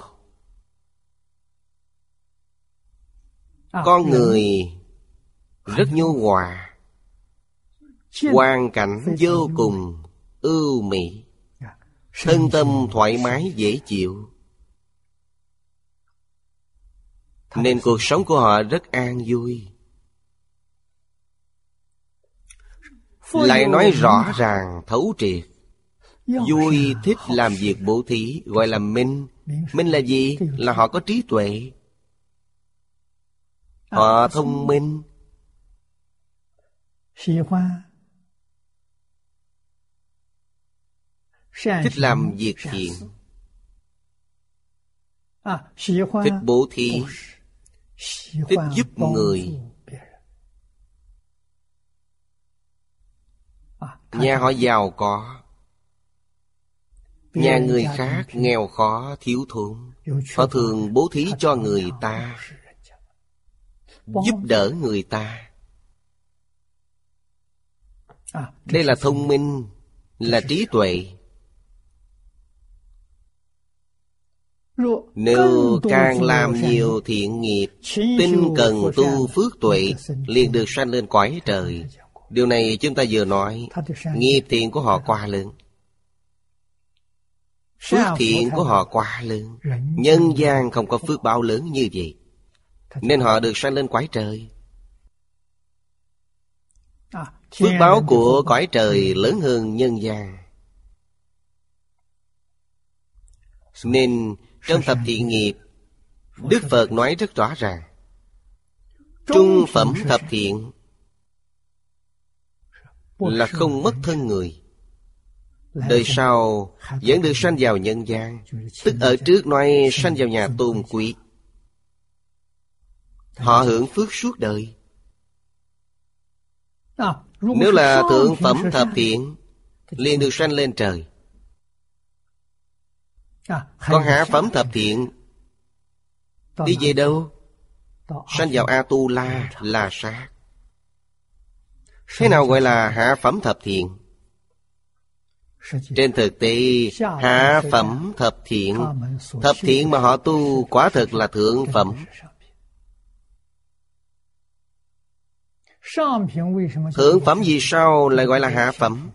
Speaker 2: Con người rất nhu hòa, hoàn cảnh vô cùng ưu mỹ, thân tâm thoải mái dễ chịu. nên cuộc sống của họ rất an vui. Lại nói rõ ràng thấu triệt. Vui thích làm việc bố thí gọi là minh. Minh là gì? Là họ có trí tuệ, họ thông minh. Thích làm việc thiện, thích bố thí, thích giúp người. Nhà họ giàu có, nhà người khác nghèo khó thiếu thốn, họ thường bố thí cho người ta, giúp đỡ người ta. Đây là thông minh, là trí tuệ. Nếu càng làm nhiều thiện nghiệp, tinh cần tu phước tuệ, liền được sanh lên cõi trời. Điều này chúng ta vừa nói, nghiệp thiện của họ quá lớn, phước thiện của họ quá lớn. Nhân gian không có phước báo lớn như vậy, nên họ được sanh lên cõi trời. Phước báo của cõi trời lớn hơn nhân gian. Nên trong thập thiện nghiệp, Đức Phật nói rất rõ ràng, trung phẩm thập thiện là không mất thân người, đời sau vẫn được sanh vào nhân gian. Tức ở trước nói sanh vào nhà tôn quý, họ hưởng phước suốt đời. Nếu là thượng phẩm thập thiện, liền được sanh lên trời. Còn hạ phẩm thập thiện đi về đâu? Sanh vào A-tu-la, La Sát. Thế nào gọi là hạ phẩm thập thiện? Trên thực tế, hạ phẩm thập thiện, thập thiện mà họ tu quả thực là thượng phẩm. Thượng phẩm vì sao lại gọi là hạ phẩm?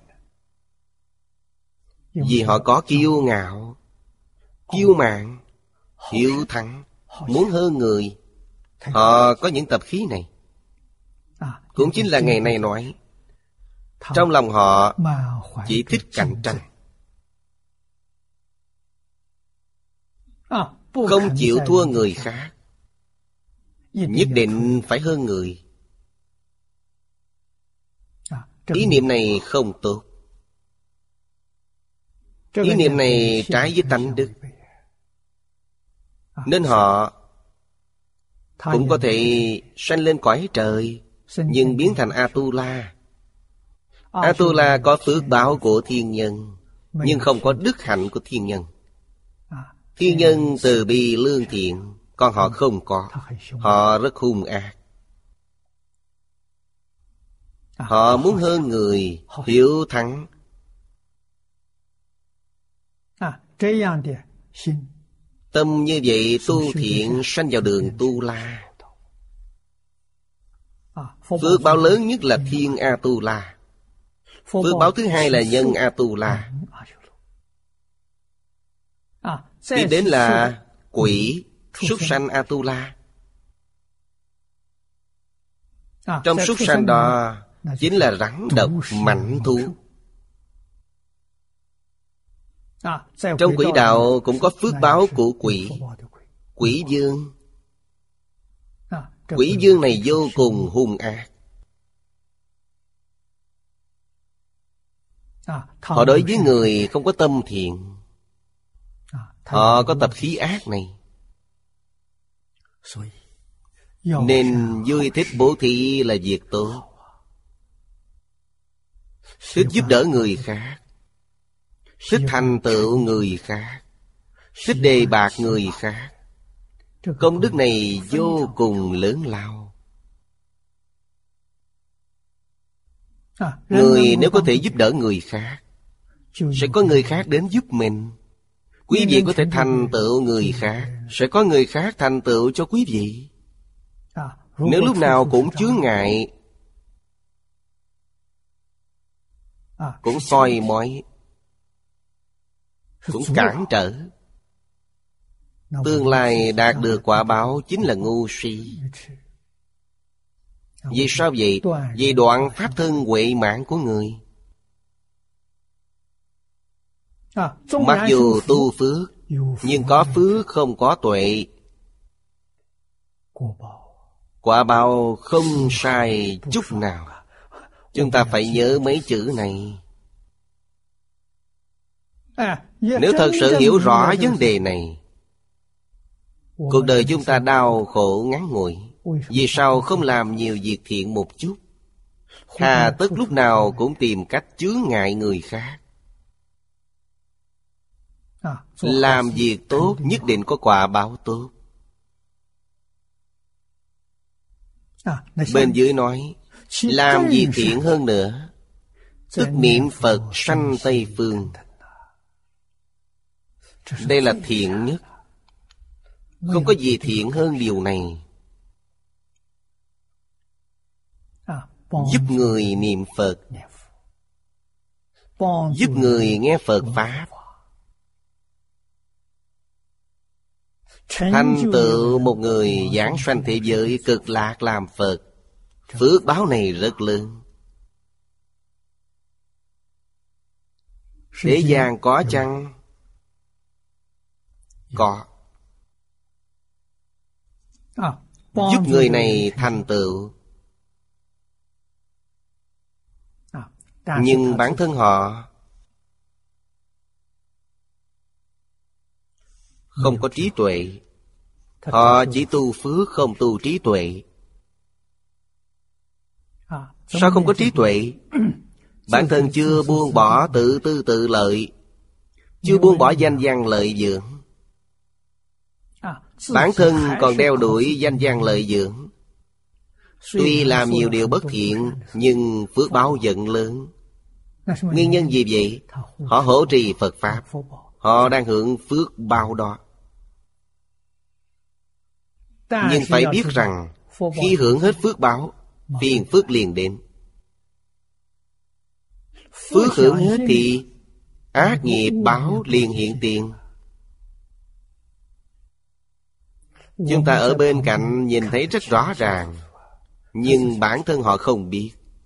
Speaker 2: Vì họ có kiêu ngạo, kiêu mạn, hiếu thắng, muốn hơn người. Họ có những tập khí này. Cũng chính là ngày nay nói, trong lòng họ chỉ thích cạnh tranh, không chịu thua người khác, nhất định phải hơn người. Ý niệm này không tốt. Ý niệm này trái với tánh đức, nên họ cũng có thể sanh lên cõi trời, nhưng biến thành A-tu-la. A-tu-la có phước báo của thiên nhân, nhưng không có đức hạnh của thiên nhân. Thiên nhân từ bi lương thiện, còn họ không có. Họ rất hung ác. Họ muốn hơn người, hiếu thắng. Tâm như vậy tu thiện sanh vào đường tu la. Phước báo lớn nhất là thiên A-tu-la. Phước báo thứ hai là nhân A-tu-la. Tiếp đến là quỷ, súc sanh A-tu-la. Trong súc sanh đó chính là rắn độc, mãnh thú. Trong quỷ đạo cũng có phước báo của quỷ, quỷ vương. Quỷ vương này vô cùng hung ác. Họ đối với người không có tâm thiện, họ có tập khí ác này. Nên vui thích bố thí là việc tốt, thích giúp đỡ người khác, thích thành tựu người khác, thích đề bạt người khác. Công đức này vô cùng lớn lao. Người nếu có thể giúp đỡ người khác, sẽ có người khác đến giúp mình. Quý vị có thể thành tựu người khác, sẽ có người khác thành tựu cho quý vị. Nếu lúc nào cũng chướng ngại, cũng soi mói, cũng cản trở, Tương lai đạt được quả báo chính là ngu si. Vì sao vậy? Vì đoạn pháp thân huệ mạng của người. Mặc dù tu phước, nhưng có phước không có tuệ, quả báo không sai chút nào. Chúng ta phải nhớ mấy chữ này. Nếu thật sự hiểu rõ vấn đề này, cuộc đời chúng ta đau khổ ngắn ngủi. Vì sao không làm nhiều việc thiện một chút? Hà tất lúc nào cũng tìm cách chướng ngại người khác. Làm việc tốt nhất định có quả báo tốt. Bên dưới nói, làm việc thiện hơn nữa, tức niệm Phật sanh Tây Phương. Đây là thiện nhất. Không có gì thiện hơn điều này. Giúp người niệm Phật, giúp người nghe Phật Pháp, thành tựu một người giảng sanh thế giới cực lạc làm Phật. Phước báo này rất lớn. Thế gian có chăng? Có. Giúp người này thành tựu, nhưng bản thân họ không có trí tuệ. Họ chỉ tu phước không tu trí tuệ. Sao không có trí tuệ? Bản thân chưa buông bỏ tự tư tự lợi, chưa buông bỏ danh văn lợi dưỡng. Bản thân còn đeo đuổi danh văn lợi dưỡng. Tuy làm nhiều điều bất thiện, nhưng phước báo vẫn lớn. Nguyên nhân gì vậy? Họ hộ trì Phật Pháp, họ đang hưởng phước báo đó. Nhưng phải biết rằng, khi hưởng hết phước báo, phiền phước liền đến. Phước hưởng hết thì ác nghiệp báo liền hiện tiền. Chúng ta ở bên cạnh nhìn thấy rất rõ ràng, nhưng bản thân họ không biết.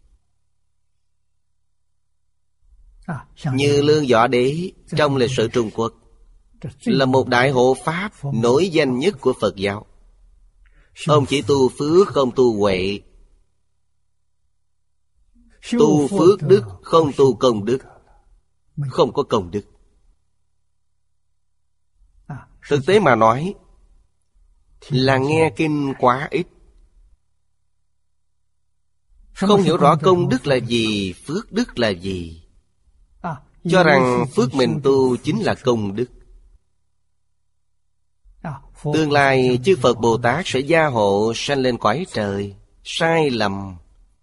Speaker 2: Như Lương Võ Đế trong lịch sử Trung Quốc là một đại hộ pháp nổi danh nhất của Phật giáo. Ông chỉ tu phước không tu huệ, tu phước đức không tu công đức. Không có công đức. Thực tế mà nói là nghe kinh quá ít, không hiểu rõ công đức là gì, phước đức là gì. Cho rằng phước mình tu chính là công đức. Tương lai chư Phật Bồ Tát sẽ gia hộ sanh lên cõi trời. Sai lầm.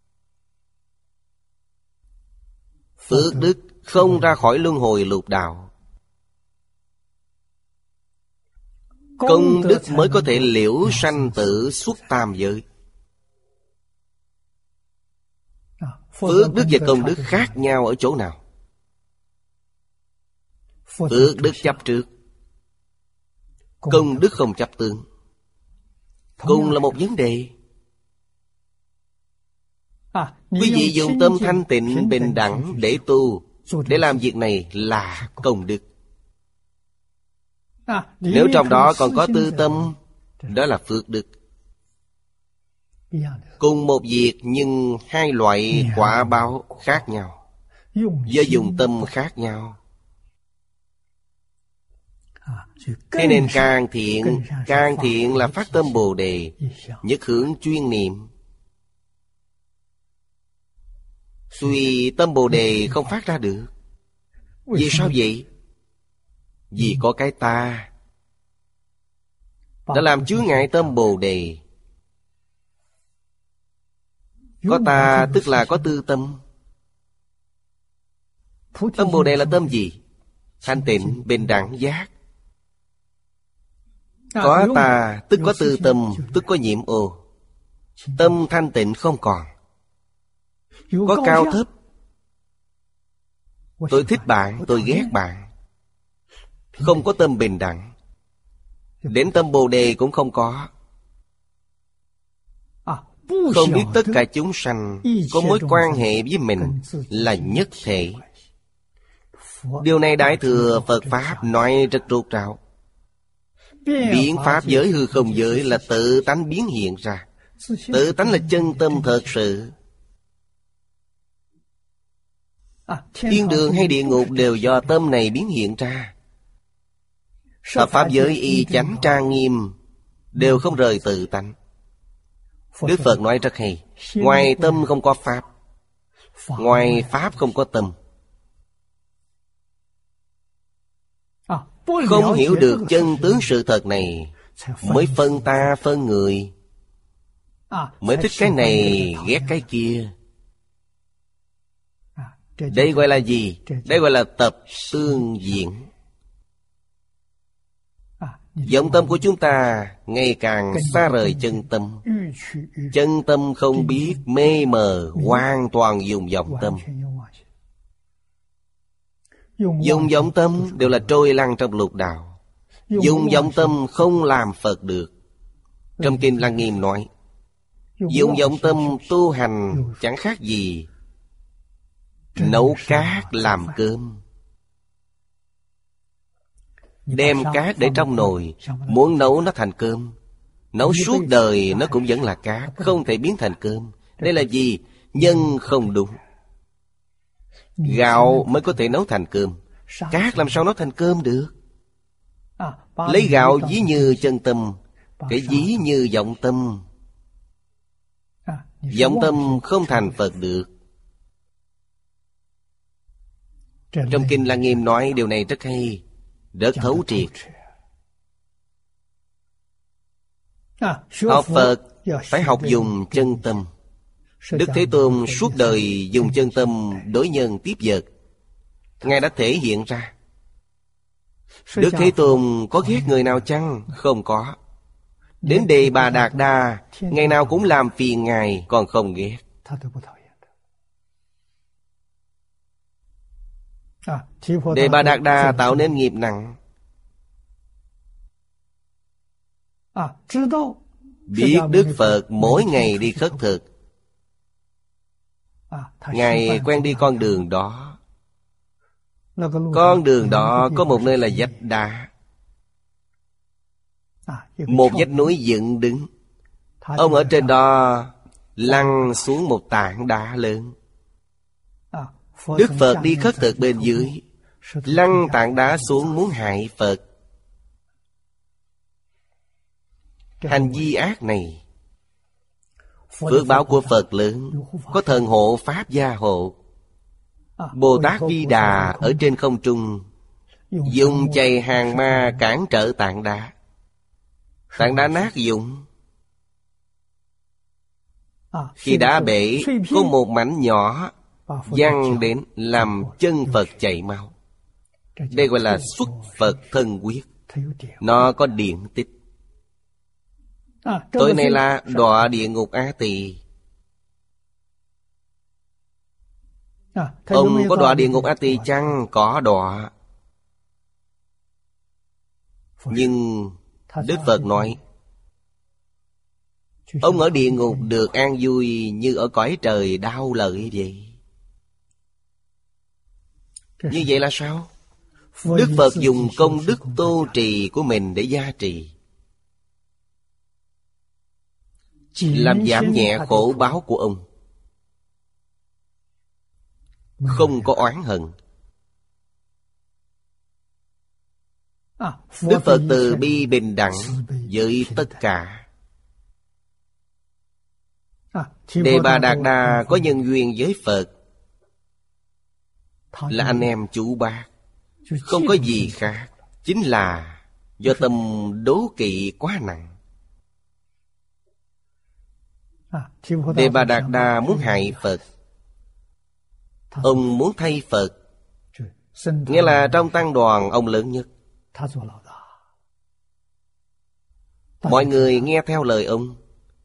Speaker 2: Phước đức không ra khỏi luân hồi lục đạo. Công đức mới có thể liễu sanh tử xuất tam giới. Phước đức và công đức khác nhau ở chỗ nào? Phước đức chấp trước, công đức không chấp tương. Cùng là một vấn đề. Quý vị dùng tâm thanh tịnh bình đẳng để tu, để làm việc này là công đức. Nếu trong đó còn có tư tâm, đó là phước đức. Cùng một việc nhưng hai loại quả báo khác nhau, do dùng tâm khác nhau. Thế nên càng thiện, càng thiện là phát tâm Bồ Đề, nhất hướng chuyên niệm. Tuy tâm Bồ Đề không phát ra được. Vì sao vậy? Vì có cái ta đã làm chướng ngại tâm Bồ Đề. Có ta tức là có tư tâm. Tâm Bồ Đề là tâm gì? Thanh tịnh, bình đẳng, giác. Có ta tức có tư tâm, tức có nhiễm ô. Tâm thanh tịnh không còn. Có cao thấp. Tôi thích bạn, tôi ghét bạn. Không có tâm bình đẳng. Đến tâm Bồ Đề cũng không có. Không biết tất cả chúng sanh có mối quan hệ với mình là nhất thể. Điều này Đại Thừa Phật Pháp nói rất rốt ráo. Biến Pháp giới hư không giới là tự tánh biến hiện ra. Tự tánh là chân tâm thật sự. Thiên đường hay địa ngục đều do tâm này biến hiện ra. Thập Pháp giới y chánh trang nghiêm, đều không rời tự tánh. Đức Phật nói rất hay. Ngoài tâm không có Pháp, ngoài Pháp không có tâm. Không hiểu được chân tướng sự thật này, mới phân ta phân người, mới thích cái này ghét cái kia. Đây gọi là gì? Đây gọi là tập tương diễn. Vọng tâm của chúng ta ngày càng xa rời chân tâm. Chân tâm không biết, mê mờ, hoàn toàn dùng vọng tâm. Dùng vọng tâm đều là trôi lăn trong lục đạo. Dùng vọng tâm không làm Phật được. Trong Kinh Lăng Nghiêm nói, dùng vọng tâm tu hành chẳng khác gì nấu cát làm cơm. Đem cát để trong nồi, muốn nấu nó thành cơm. Nấu suốt đời nó cũng vẫn là cát, không thể biến thành cơm. Đây là gì? Nhân không đúng. Gạo mới có thể nấu thành cơm, cát làm sao nấu thành cơm được? Lấy gạo ví như chân tâm, cái ví như vọng tâm. Vọng tâm không thành Phật được. Trong Kinh Lăng Nghiêm nói điều này rất hay, rất thấu triệt. Học Phật phải học dùng chân tâm. Đức Thế Tôn suốt đời dùng chân tâm đối nhân tiếp vật. Ngài đã thể hiện ra. Đức Thế Tôn có ghét người nào chăng? Không có. Đến Đề Bà Đạt Đa, ngày nào cũng làm phiền Ngài, còn không ghét. Đề Bà Đạt Đa tạo nên nghiệp nặng. Biết Đức Phật mỗi ngày đi khất thực, Ngài quen đi con đường đó. Con đường đó có một nơi là vách đá, một vách núi dựng đứng. Ông ở trên đó lăn xuống một tảng đá lớn. Đức Phật đi khất thực bên dưới, lăn tảng đá xuống muốn hại Phật. Hành vi ác này, phước báo của Phật lớn, có thần hộ Pháp gia hộ. Bồ Tát Vi Đà ở trên không trung dùng chày hàng ma cản trở tảng đá. Tảng đá nát vụn. Khi đá bể, có một mảnh nhỏ văng đến làm chân Phật chảy máu. Đây gọi là xuất Phật thân quyết. Nó có điện tích. Tội này là đọa địa ngục A Tỳ. Ông có đọa địa ngục A Tỳ chăng? Có đọa. Nhưng Đức Phật nói, ông ở địa ngục được an vui như ở cõi trời đau lợi vậy. Như vậy là sao? Đức Phật dùng công đức tô trì của mình để gia trì, làm giảm nhẹ khổ báo của ông. Không có oán hận. Đức Phật từ bi bình đẳng với tất cả. Đề Bà Đạt Đa có nhân duyên với Phật, là anh em chú bác, không có gì khác. Chính là do tâm đố kỵ quá nặng. Đề Bà Đạt Đa muốn hại Phật. Ông muốn thay Phật, nghĩa là trong tăng đoàn ông lớn nhất. Mọi người nghe theo lời ông.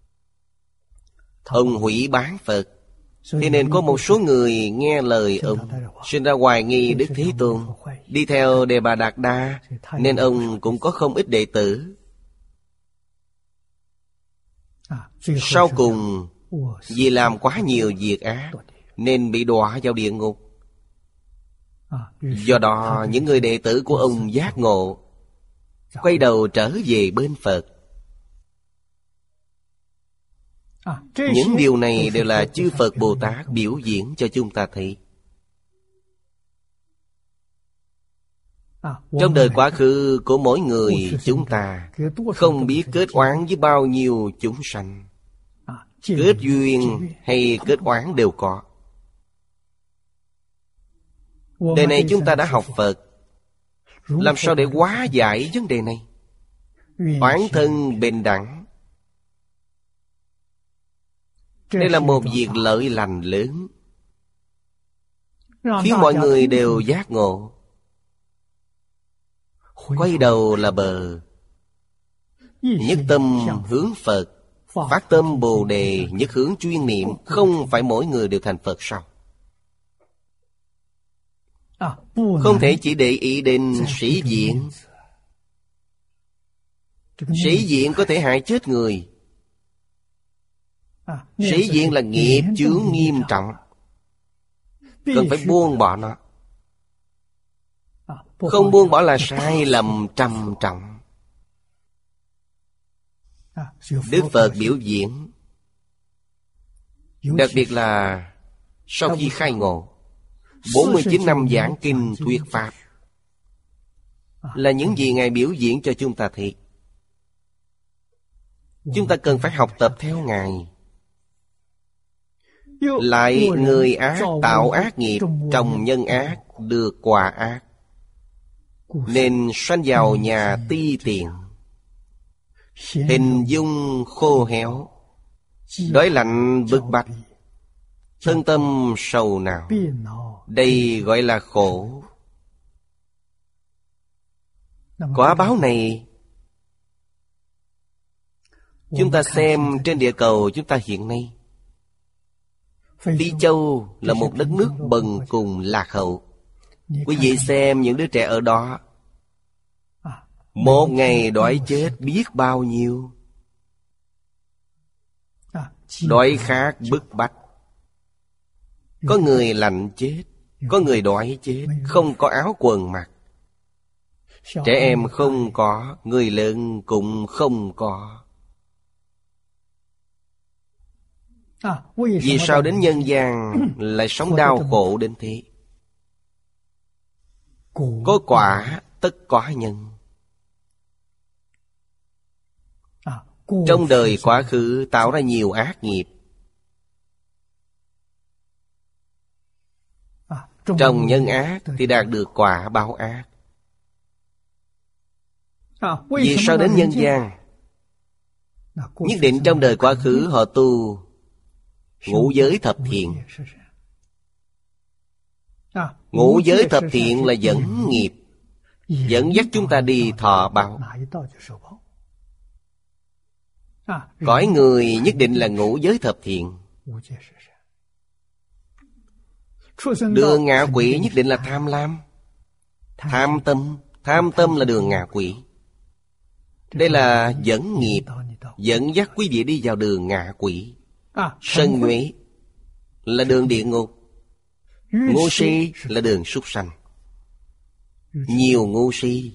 Speaker 2: Ông hủy bán Phật. Thế nên có một số người nghe lời ông, sinh ra hoài nghi Đức Thế Tôn, đi theo Đề Bà Đạt Đa, nên ông cũng có không ít đệ tử. Sau cùng vì làm quá nhiều việc ác nên bị đọa vào địa ngục. Do đó những người đệ tử của ông giác ngộ, quay đầu trở về bên Phật. Những điều này đều là chư Phật Bồ Tát biểu diễn cho chúng ta thấy. Trong đời quá khứ của mỗi người chúng ta không biết kết oán với bao nhiêu chúng sanh. Kết duyên hay kết oán đều có. Đời này chúng ta đã học Phật, làm sao để hóa giải vấn đề này? Oán thân bình đẳng, đây là một việc lợi lành lớn, khiến mọi người đều giác ngộ, quay đầu là bờ. Nhất tâm hướng Phật, phát tâm Bồ Đề, nhất hướng chuyên niệm. Không phải mỗi người đều thành Phật sao? Không thể chỉ để ý đến sĩ diện. Sĩ diện có thể hại chết người. Sĩ diện là nghiệp chướng nghiêm trọng, cần phải buông bỏ nó. Không buông bỏ là sai lầm trầm trọng. Đức Phật biểu diễn, đặc biệt là sau khi khai ngộ, bốn mươi chín năm giảng kinh thuyết Pháp, là những gì Ngài biểu diễn cho chúng ta thấy. Chúng ta cần phải học tập theo Ngài. Lại người ác tạo ác nghiệp, trồng nhân ác được quả ác, nên sanh vào nhà ti tiện, hình dung khô héo, đói lạnh bức bách, thân tâm sầu não. Đây gọi là khổ. Quả báo này chúng ta xem trên địa cầu chúng ta hiện nay. Phi Châu là một đất nước bần cùng lạc hậu. Quý vị xem những đứa trẻ ở đó, một ngày đói chết biết bao nhiêu. Đói khát bức bách, có người lạnh chết, có người đói chết, không có áo quần mặc. Trẻ em không có, người lớn cũng không có. Vì sao đến nhân gian lại sống đau khổ đến thế? Có quả tất có nhân. Trong đời quá khứ tạo ra nhiều ác nghiệp, trồng nhân ác thì đạt được quả báo ác. Vì sao đến nhân gian? Nhất định trong đời quá khứ họ tu ngũ giới thập thiện. Ngũ giới thập thiện là dẫn nghiệp, dẫn dắt chúng ta đi thọ báo. Cõi người nhất định là ngũ giới thập thiện. Đường ngạ quỷ nhất định là tham lam, tham tâm. Tham tâm là đường ngạ quỷ. Đây là dẫn nghiệp, dẫn dắt quý vị đi vào đường ngạ quỷ. Sân nhuế là đường địa ngục. Ngu si là đường súc sanh. Nhiều ngu si,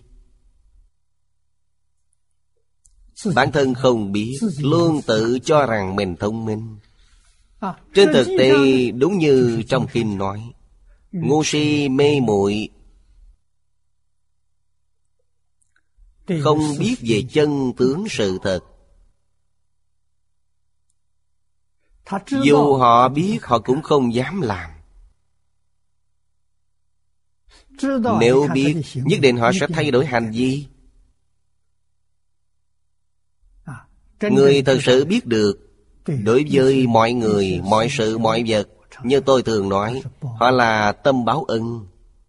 Speaker 2: bản thân không biết, luôn tự cho rằng mình thông minh. Trên thực tế đúng như trong kinh nói, ngu si mê muội, không biết về chân tướng sự thật. Dù họ biết, họ cũng không dám làm. Nếu biết, nhất định họ sẽ thay đổi hành vi. Người thật sự biết được, đối với mọi người, mọi sự, mọi vật, như tôi thường nói, họ là tâm báo ân.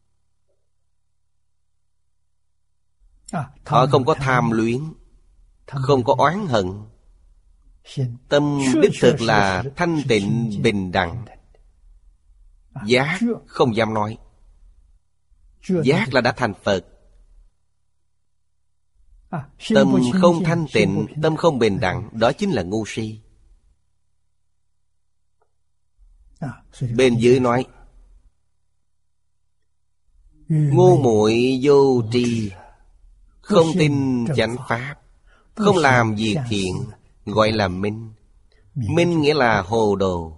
Speaker 2: Họ không có tham luyến, không có oán hận. Tâm đích thực là thanh tịnh bình đẳng. Giác không dám nói. Giác là đã thành Phật. Tâm không thanh tịnh, tâm không bình đẳng, đó chính là ngu si. Bên dưới nói ngu muội vô tri, không tin chánh pháp, không làm việc thiện, gọi là minh. Minh nghĩa là hồ đồ.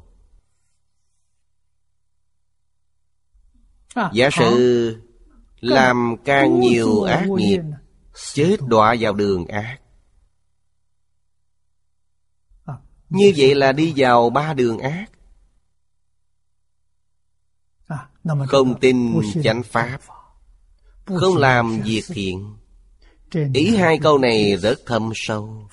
Speaker 2: Giả sử làm càng nhiều ác nghiệp, chết đọa vào đường ác, như vậy là đi vào ba đường ác. Không tin chánh pháp, không làm việc thiện. Ý hai câu này rất thâm sâu.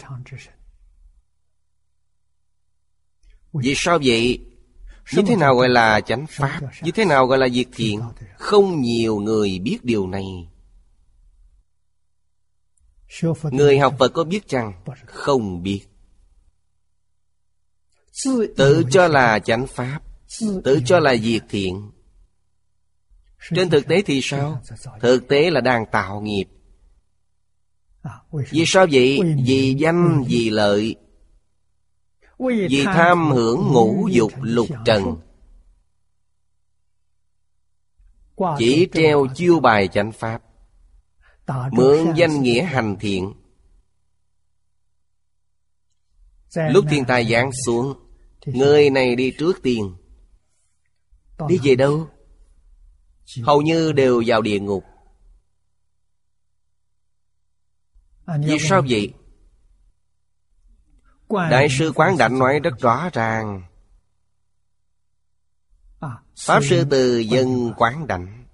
Speaker 2: Vì sao vậy? Như thế nào gọi là chánh pháp? Như thế nào gọi là việc thiện? Không nhiều người biết điều này. Người học Phật có biết chăng? Không biết. Tự cho là chánh pháp, tự cho là việc thiện. Trên thực tế thì sao? Thực tế là đang tạo nghiệp. Vì sao vậy? Vì danh, vì lợi, vì tham hưởng ngũ dục lục trần. Chỉ treo chiêu bài chánh pháp, mượn danh nghĩa hành thiện. Lúc thiên tai giáng xuống, người này đi trước tiên. Đi về đâu? Hầu như đều vào địa ngục. Vì sao vậy? Đại sư Quán Đảnh nói rất rõ ràng. Pháp Sư Từ Dân Quán Đảnh.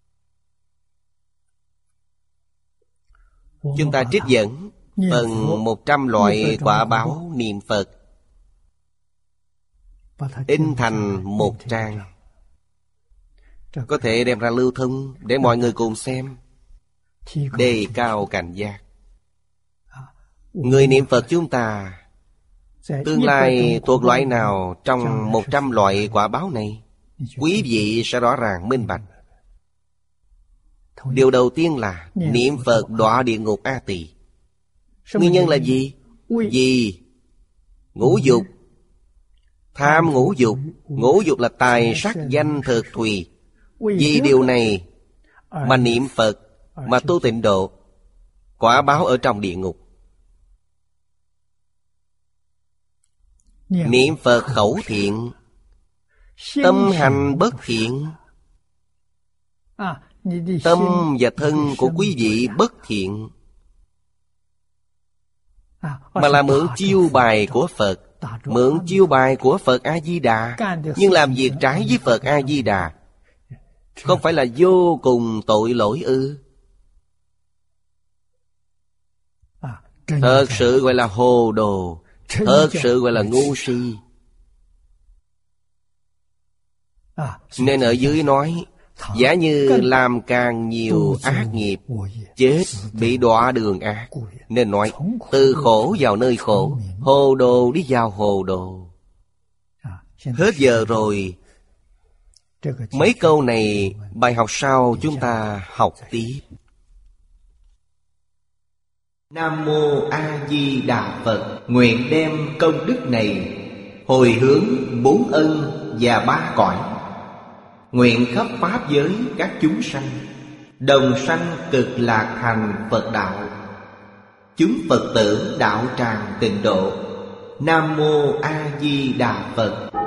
Speaker 2: Chúng ta trích dẫn phần một trăm loại quả báo niệm Phật, in thành một trang, có thể đem ra lưu thông để mọi người cùng xem, đề cao cảnh giác. Người niệm Phật chúng ta tương lai thuộc loại nào trong một trăm loại quả báo này, quý vị sẽ rõ ràng minh bạch. Điều đầu tiên là niệm Phật đọa địa ngục A Tỳ. Nguyên nhân là gì? Vì ngũ dục, tham ngũ dục. Ngũ dục là tài sắc danh thực thùy. Vì điều này mà niệm Phật, mà tu tịnh độ, quả báo ở trong địa ngục. Niệm Phật khẩu thiện, tâm hành bất thiện. Tâm và thân của quý vị bất thiện, mà là mượn chiêu bài của Phật, mượn chiêu bài của Phật A-di-đà, nhưng làm việc trái với Phật A-di-đà, không phải là vô cùng tội lỗi ư? Thật sự gọi là hồ đồ, thật sự gọi là ngu si. Nên ở dưới nói, giả như làm càng nhiều ác nghiệp, chết bị đọa đường ác. Nên nói từ khổ vào nơi khổ, hồ đồ đi vào hồ đồ. Hết giờ rồi. Mấy câu này bài học sau chúng ta học tiếp.
Speaker 1: Nam Mô A Di Đà Phật. Nguyện đem công đức này hồi hướng bốn ân và ba cõi, nguyện khắp pháp giới các chúng sanh đồng sanh cực lạc thành Phật đạo. Chúng Phật tử đạo tràng tịnh độ. Nam Mô A Di Đà Phật.